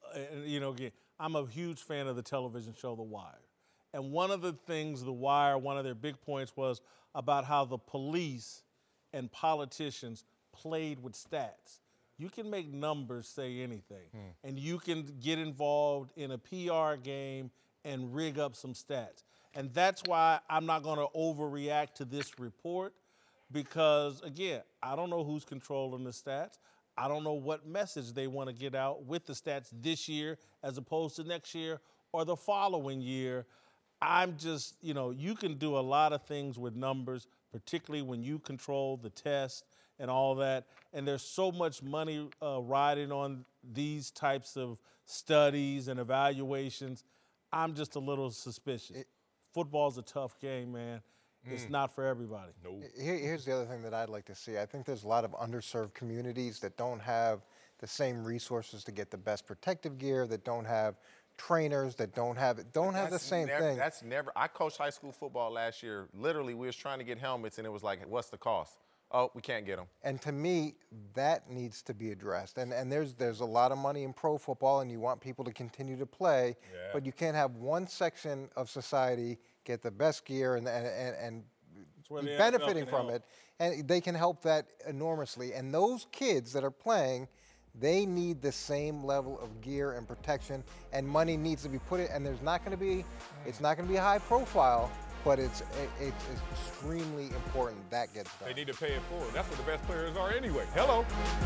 again, I'm a huge fan of the television show The Wire. And one of the things The Wire, one of their big points was about how the police and politicians played with stats. You can make numbers say anything, and you can get involved in a PR game and rig up some stats. And that's why I'm not going to overreact to this report because, again, I don't know who's controlling the stats. I don't know what message they want to get out with the stats this year as opposed to next year or the following year. I'm just, you can do a lot of things with numbers, particularly when you control the test and all that. And there's so much money riding on these types of studies and evaluations. I'm just a little suspicious. Football's a tough game, man. It's not for everybody. No. Here's the other thing that I'd like to see. I think there's a lot of underserved communities that don't have the same resources to get the best protective gear, that don't have trainers that don't have the same thing. That's never. I coached high school football last year. Literally, we was trying to get helmets, and it was like, what's the cost? Oh, we can't get them. And to me, that needs to be addressed. And there's a lot of money in pro football, and you want people to continue to play, but you can't have one section of society get the best gear and be benefiting from it. And they can help that enormously. And those kids that are playing, they need the same level of gear and protection, and money needs to be put in. And it's not going to be high profile, but it's extremely important that gets done. They need to pay it forward. That's what the best players are anyway. Hello.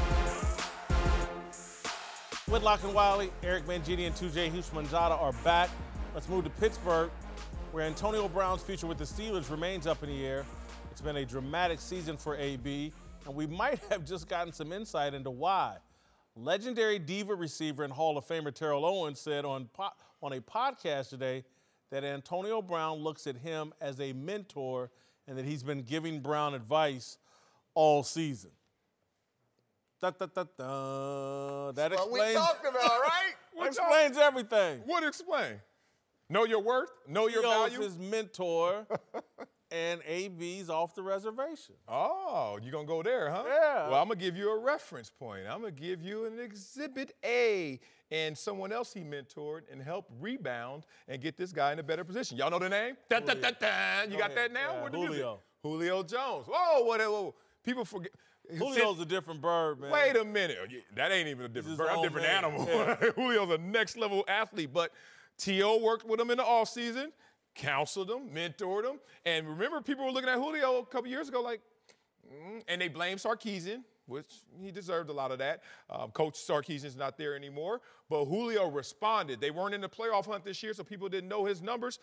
Whitlock and Wiley, Eric Mangini and 2J Houshmandzadeh are back. Let's move to Pittsburgh, where Antonio Brown's future with the Steelers remains up in the air. It's been a dramatic season for AB, and we might have just gotten some insight into why. Legendary diva receiver and Hall of Famer Terrell Owens said on a podcast today that Antonio Brown looks at him as a mentor and that he's been giving Brown advice all season. That explains what we talked about, right? That explains everything. What explain? Know your worth? Know your value? His mentor, and AB's off the reservation. Oh, you gonna go there, huh? Yeah. Well, I'm gonna give you a reference point. I'm gonna give you an Exhibit A and someone else he mentored and helped rebound and get this guy in a better position. Y'all know the name? You got that now? Yeah, What the music? Julio. Julio Jones. Whoa, people forget. Julio's a different bird, man. Wait a minute. That ain't even a different bird. I'm a different animal. Yeah. Julio's a next level athlete, but T.O. worked with him in the offseason, counseled him, mentored him. And remember, people were looking at Julio a couple years ago like, and they blamed Sarkisian, which he deserved a lot of that. Coach Sarkisian's not there anymore. But Julio responded. They weren't in the playoff hunt this year, so people didn't know his numbers.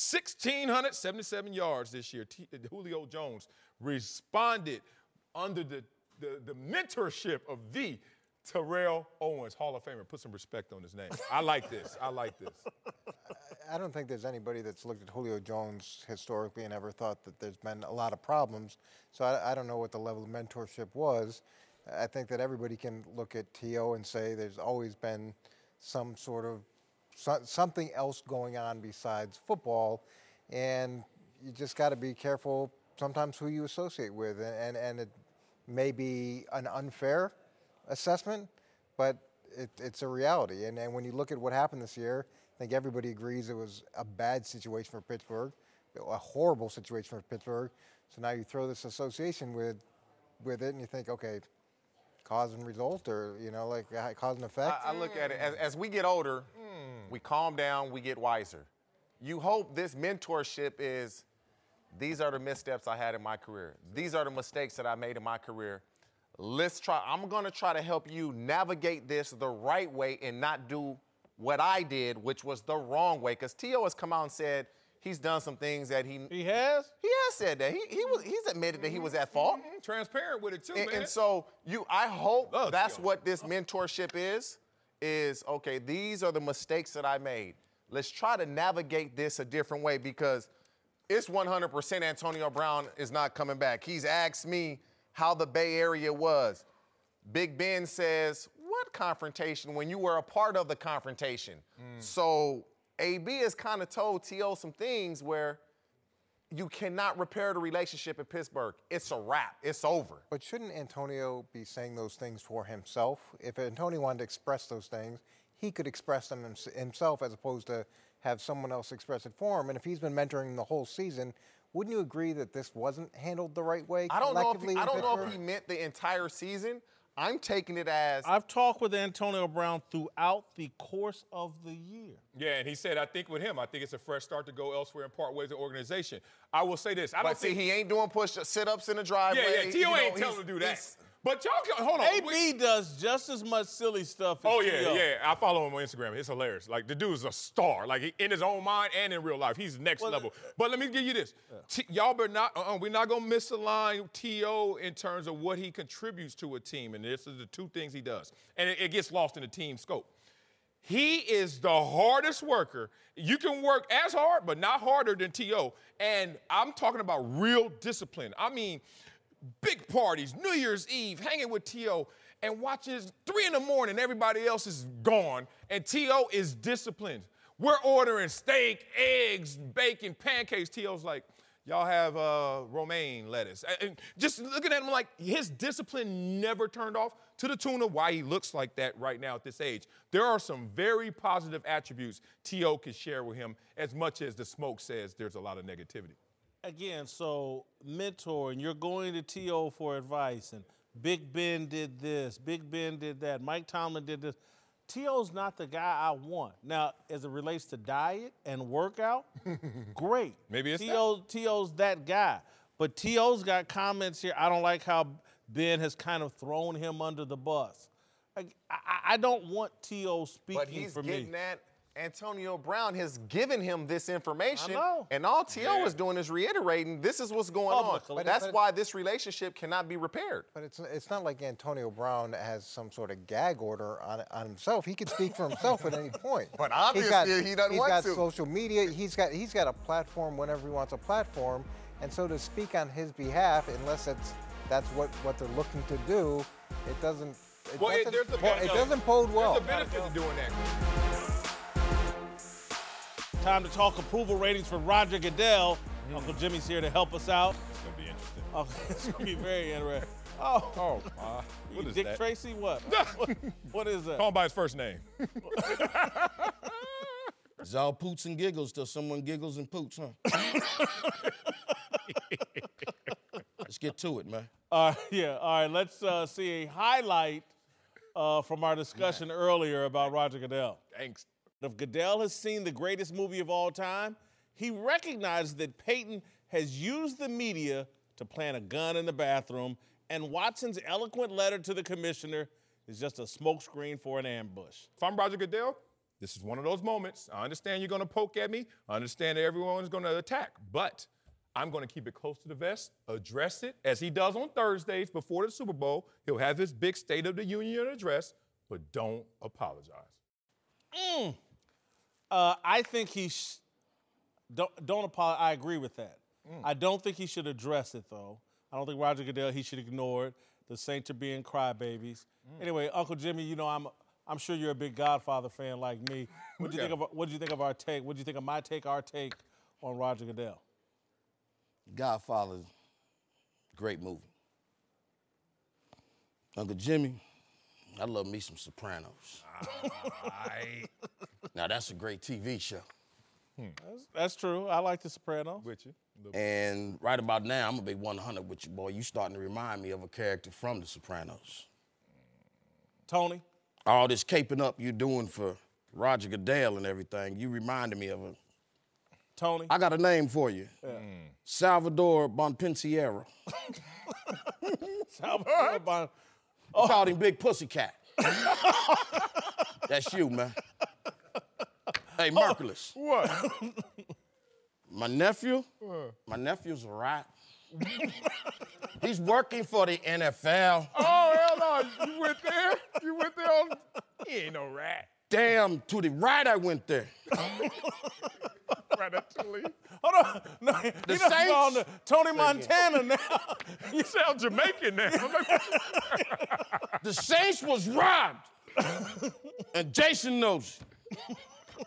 1,677 yards this year. Julio Jones responded under the mentorship of the Terrell Owens, Hall of Famer. Put some respect on his name. I like this. I don't think there's anybody that's looked at Julio Jones historically and ever thought that there's been a lot of problems. So I don't know what the level of mentorship was. I think that everybody can look at T.O. and say there's always been some sort of something else going on besides football, and you just got to be careful sometimes who you associate with, and it may be an unfair assessment, but it's a reality. And when you look at what happened this year, I think everybody agrees it was a bad situation for Pittsburgh, a horrible situation for Pittsburgh. So now you throw this association with it, and you think, okay, cause and result, or like cause and effect. I look at it as we get older, we calm down, we get wiser. You hope this mentorship is, these are the missteps I had in my career. These are the mistakes that I made in my career. I'm going to try to help you navigate this the right way and not do what I did, which was the wrong way. Because T.O. has come out and said he's done some things that he has? He has said that. He's admitted that he was at fault. Transparent with it, too, man. And so I hope that's what this mentorship is, okay, these are the mistakes that I made. Let's try to navigate this a different way, because it's 100% Antonio Brown is not coming back. He's asked me how the Bay Area was. Big Ben says, what confrontation when you were a part of the confrontation? So AB has kind of told T.O. some things where you cannot repair the relationship in Pittsburgh. It's a wrap. It's over. But shouldn't Antonio be saying those things for himself? If Antonio wanted to express those things, he could express them himself as opposed to have someone else express it for him. And if he's been mentoring the whole season, wouldn't you agree that this wasn't handled the right way? I don't know if he meant the entire season. I'm taking it as... I've talked with Antonio Brown throughout the course of the year. Yeah, and he said, I think with him, I think it's a fresh start to go elsewhere and part ways with the organization. I will say this. He ain't doing sit-ups in the driveway. Yeah, T.O. ain't telling him to do that. But y'all, hold on. AB does just as much silly stuff as T.O. Yeah. I follow him on Instagram. It's hilarious. Like, the dude's a star. Like, in his own mind and in real life. He's next level. But let me give you this. Y'all better not, we're not going to misalign T.O. in terms of what he contributes to a team. And this is the two things he does. And it gets lost in the team scope. He is the hardest worker. You can work as hard, but not harder than T.O. And I'm talking about real discipline. I mean, big parties, New Year's Eve, hanging with T.O. and watching 3 in the morning, everybody else is gone, and T.O. is disciplined. we're ordering steak, eggs, bacon, pancakes. T.O.'s like, y'all have romaine lettuce. And just looking at him like his discipline never turned off, to the tune of why he looks like that right now at this age. There are some very positive attributes T.O. can share with him, as much as the smoke says there's a lot of negativity. Again, so mentoring, you're going to T.O. for advice, and Big Ben did this, Big Ben did that, Mike Tomlin did this. T.O.'s not the guy I want. Now, as it relates to diet and workout, great. Maybe it's T.O.'s that guy. But T.O.'s got comments here. I don't like how Ben has kind of thrown him under the bus. I don't want T.O. speaking But he's for me. getting that. Antonio Brown has given him this information, I know. and all T.O. is doing is reiterating this is what's going Publicly. on. That's why this relationship cannot be repaired. But it's not like Antonio Brown has some sort of gag order on himself. He can speak for himself at any point. But obviously he doesn't want to. He's to. got social media. He's got a platform whenever he wants a platform, and so to speak on his behalf, unless that's what they're looking to do, it doesn't. It doesn't bode well. There's a benefit to doing that. Time to talk approval ratings for Roger Goodell. Uncle Jimmy's here to help us out. It's going to be interesting. Oh, it's going to be very interesting. What is Dick that? Tracy, what? What is that? Call him by his first name. It's all poots and giggles till someone giggles and poots, huh? Let's get to it, man. All right, let's see a highlight from our discussion earlier about Roger Goodell. Thanks. If Goodell has seen the greatest movie of all time, he recognizes that Peyton has used the media to plant a gun in the bathroom, and Watson's eloquent letter to the commissioner is just a smokescreen for an ambush. If I'm Roger Goodell, this is one of those moments. I understand you're going to poke at me. I understand that everyone is going to attack, but I'm going to keep it close to the vest, address it, as he does on Thursdays before the Super Bowl. He'll have his big State of the Union address, but don't apologize. I think don't apologize. I agree with that. I don't think he should address it, though. I don't think Roger Goodell, he should ignore it. The Saints are being crybabies. Anyway, Uncle Jimmy, you know I'm sure you're a big Godfather fan like me. What did you think of our take? What did you think of my take, our take on Roger Goodell? Godfather, great movie. Uncle Jimmy, I love me some Sopranos. Now, that's a great TV show. That's true. I like The Sopranos. With you. And right about now, I'm going to be 100 with you, boy. You starting to remind me of a character from The Sopranos. Tony? All this caping up you doing for Roger Goodell and everything, you reminded me of it. Tony? I got a name for you. Yeah. Salvador Bonpensiero. Salvador Bon... You called him Big Pussycat. That's you, man. Hey, Merkulis. What? My nephew's a rat. He's working for the NFL. Oh, hell no. You went there? You went there on... He ain't no rat. Damn, to the right I went there. Ratatouille. Hold on. No, The he done Saints? gone to Tony Montana now. You sound Jamaican now. The Saints was robbed. And Jason knows it.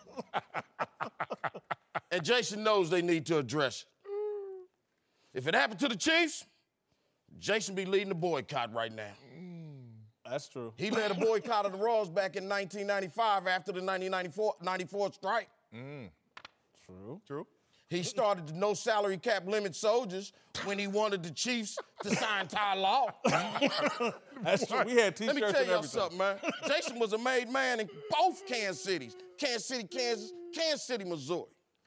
And Jason knows they need to address it. If it happened to the Chiefs, Jason be leading the boycott right now. That's true. He led a boycott of the Royals back in 1995 after the 1994 strike. True. He started the no salary cap limit soldiers when he wanted the Chiefs to sign Ty Law. That's true. We had T-shirts Let me tell and y'all everything. something, man. Jason was a made man in both Kansas Cities. Kansas City, Kansas, Kansas City, Missouri.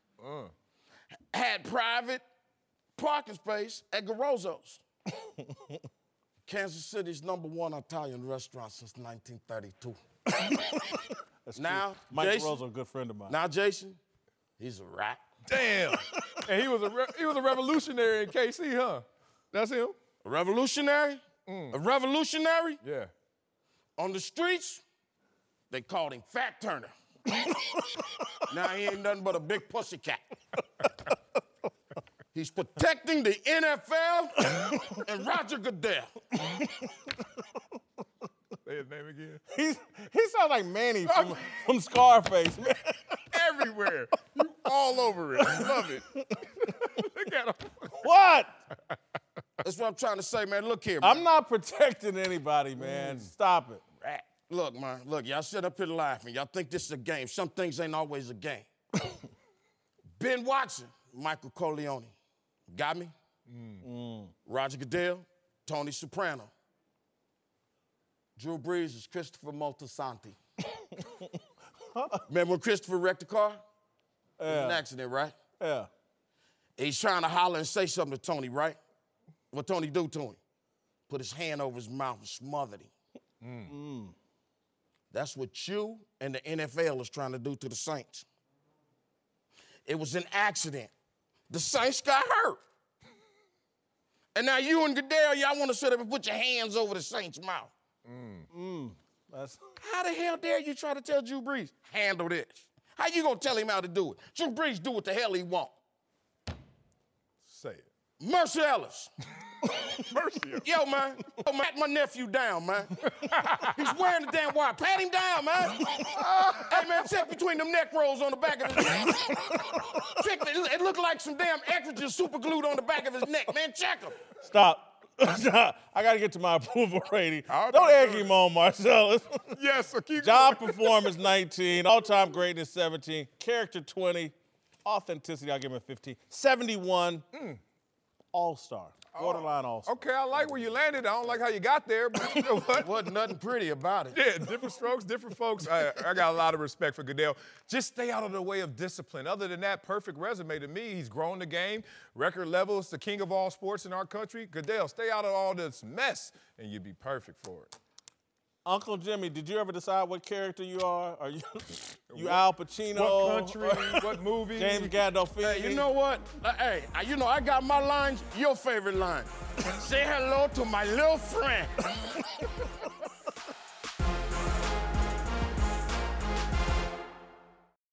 Had private parking space at Garozzo's. Kansas City's #1 Italian restaurant since 1932. That's now, true. Mike Jason, Rose, a good friend of mine. Now, Jason, he's a rat. Damn. And he was a revolutionary in KC, huh? That's him? A revolutionary? A revolutionary? Yeah. On the streets, they called him Fat Turner. Now he ain't nothing but a big pussycat. He's protecting the NFL and Roger Goodell. Say his name again. He sounds like Manny from Scarface. Man. everywhere. You all over it. I love it. Look at him. What? That's what I'm trying to say, man. Look here, man. I'm not protecting anybody, man. Stop it. Look, man. Look, y'all sit up here laughing. Y'all think this is a game. Some things ain't always a game. Ben Watson, Michael Corleone. Got me? Roger Goodell, Tony Soprano. Drew Brees is Christopher Moltisanti. Remember when Christopher wrecked the car? It was an accident, right? Yeah. He's trying to holler and say something to Tony, right? What Tony do to him? Put his hand over his mouth and smothered him. That's what you and the NFL is trying to do to the Saints. It was an accident. The Saints got hurt. And now you and Goodell, y'all want to sit up and put your hands over the Saints' mouth. How the hell dare you try to tell Drew Brees, handle this? How you gonna tell him how to do it? Drew Brees do what the hell he want. Say it. Mercy Ellis. Mercy Ellis. Yo, man, pat my nephew down, man. He's wearing the damn wire. Pat him down, man. Hey, man, check between them neck rolls on the back of his neck. Check, it looked like some damn Ecrigen super glued on the back of his neck, man. Check him. Stop. I got to get to my approval rating. Don't egg him on, Marcellus. Yes, so keep Job going. performance, 19. All-time greatness, 17. Character, 20. Authenticity, I'll give him a 15. 71. All-star. Borderline all-star. Okay, I like where you landed. I don't like how you got there, but you know what? Wasn't nothing pretty about it. Yeah, different strokes, different folks. I got a lot of respect for Goodell. Just stay out of the way of discipline. Other than that, perfect resume to me. He's grown the game. Record levels, the king of all sports in our country. Goodell, stay out of all this mess, and you'd be perfect for it. Uncle Jimmy, did you ever decide what character you are? Are you Al Pacino? What country? What movie? James Gandolfini? Hey, you know what? Hey, you know, I got my lines, your favorite line. Say hello to my little friend.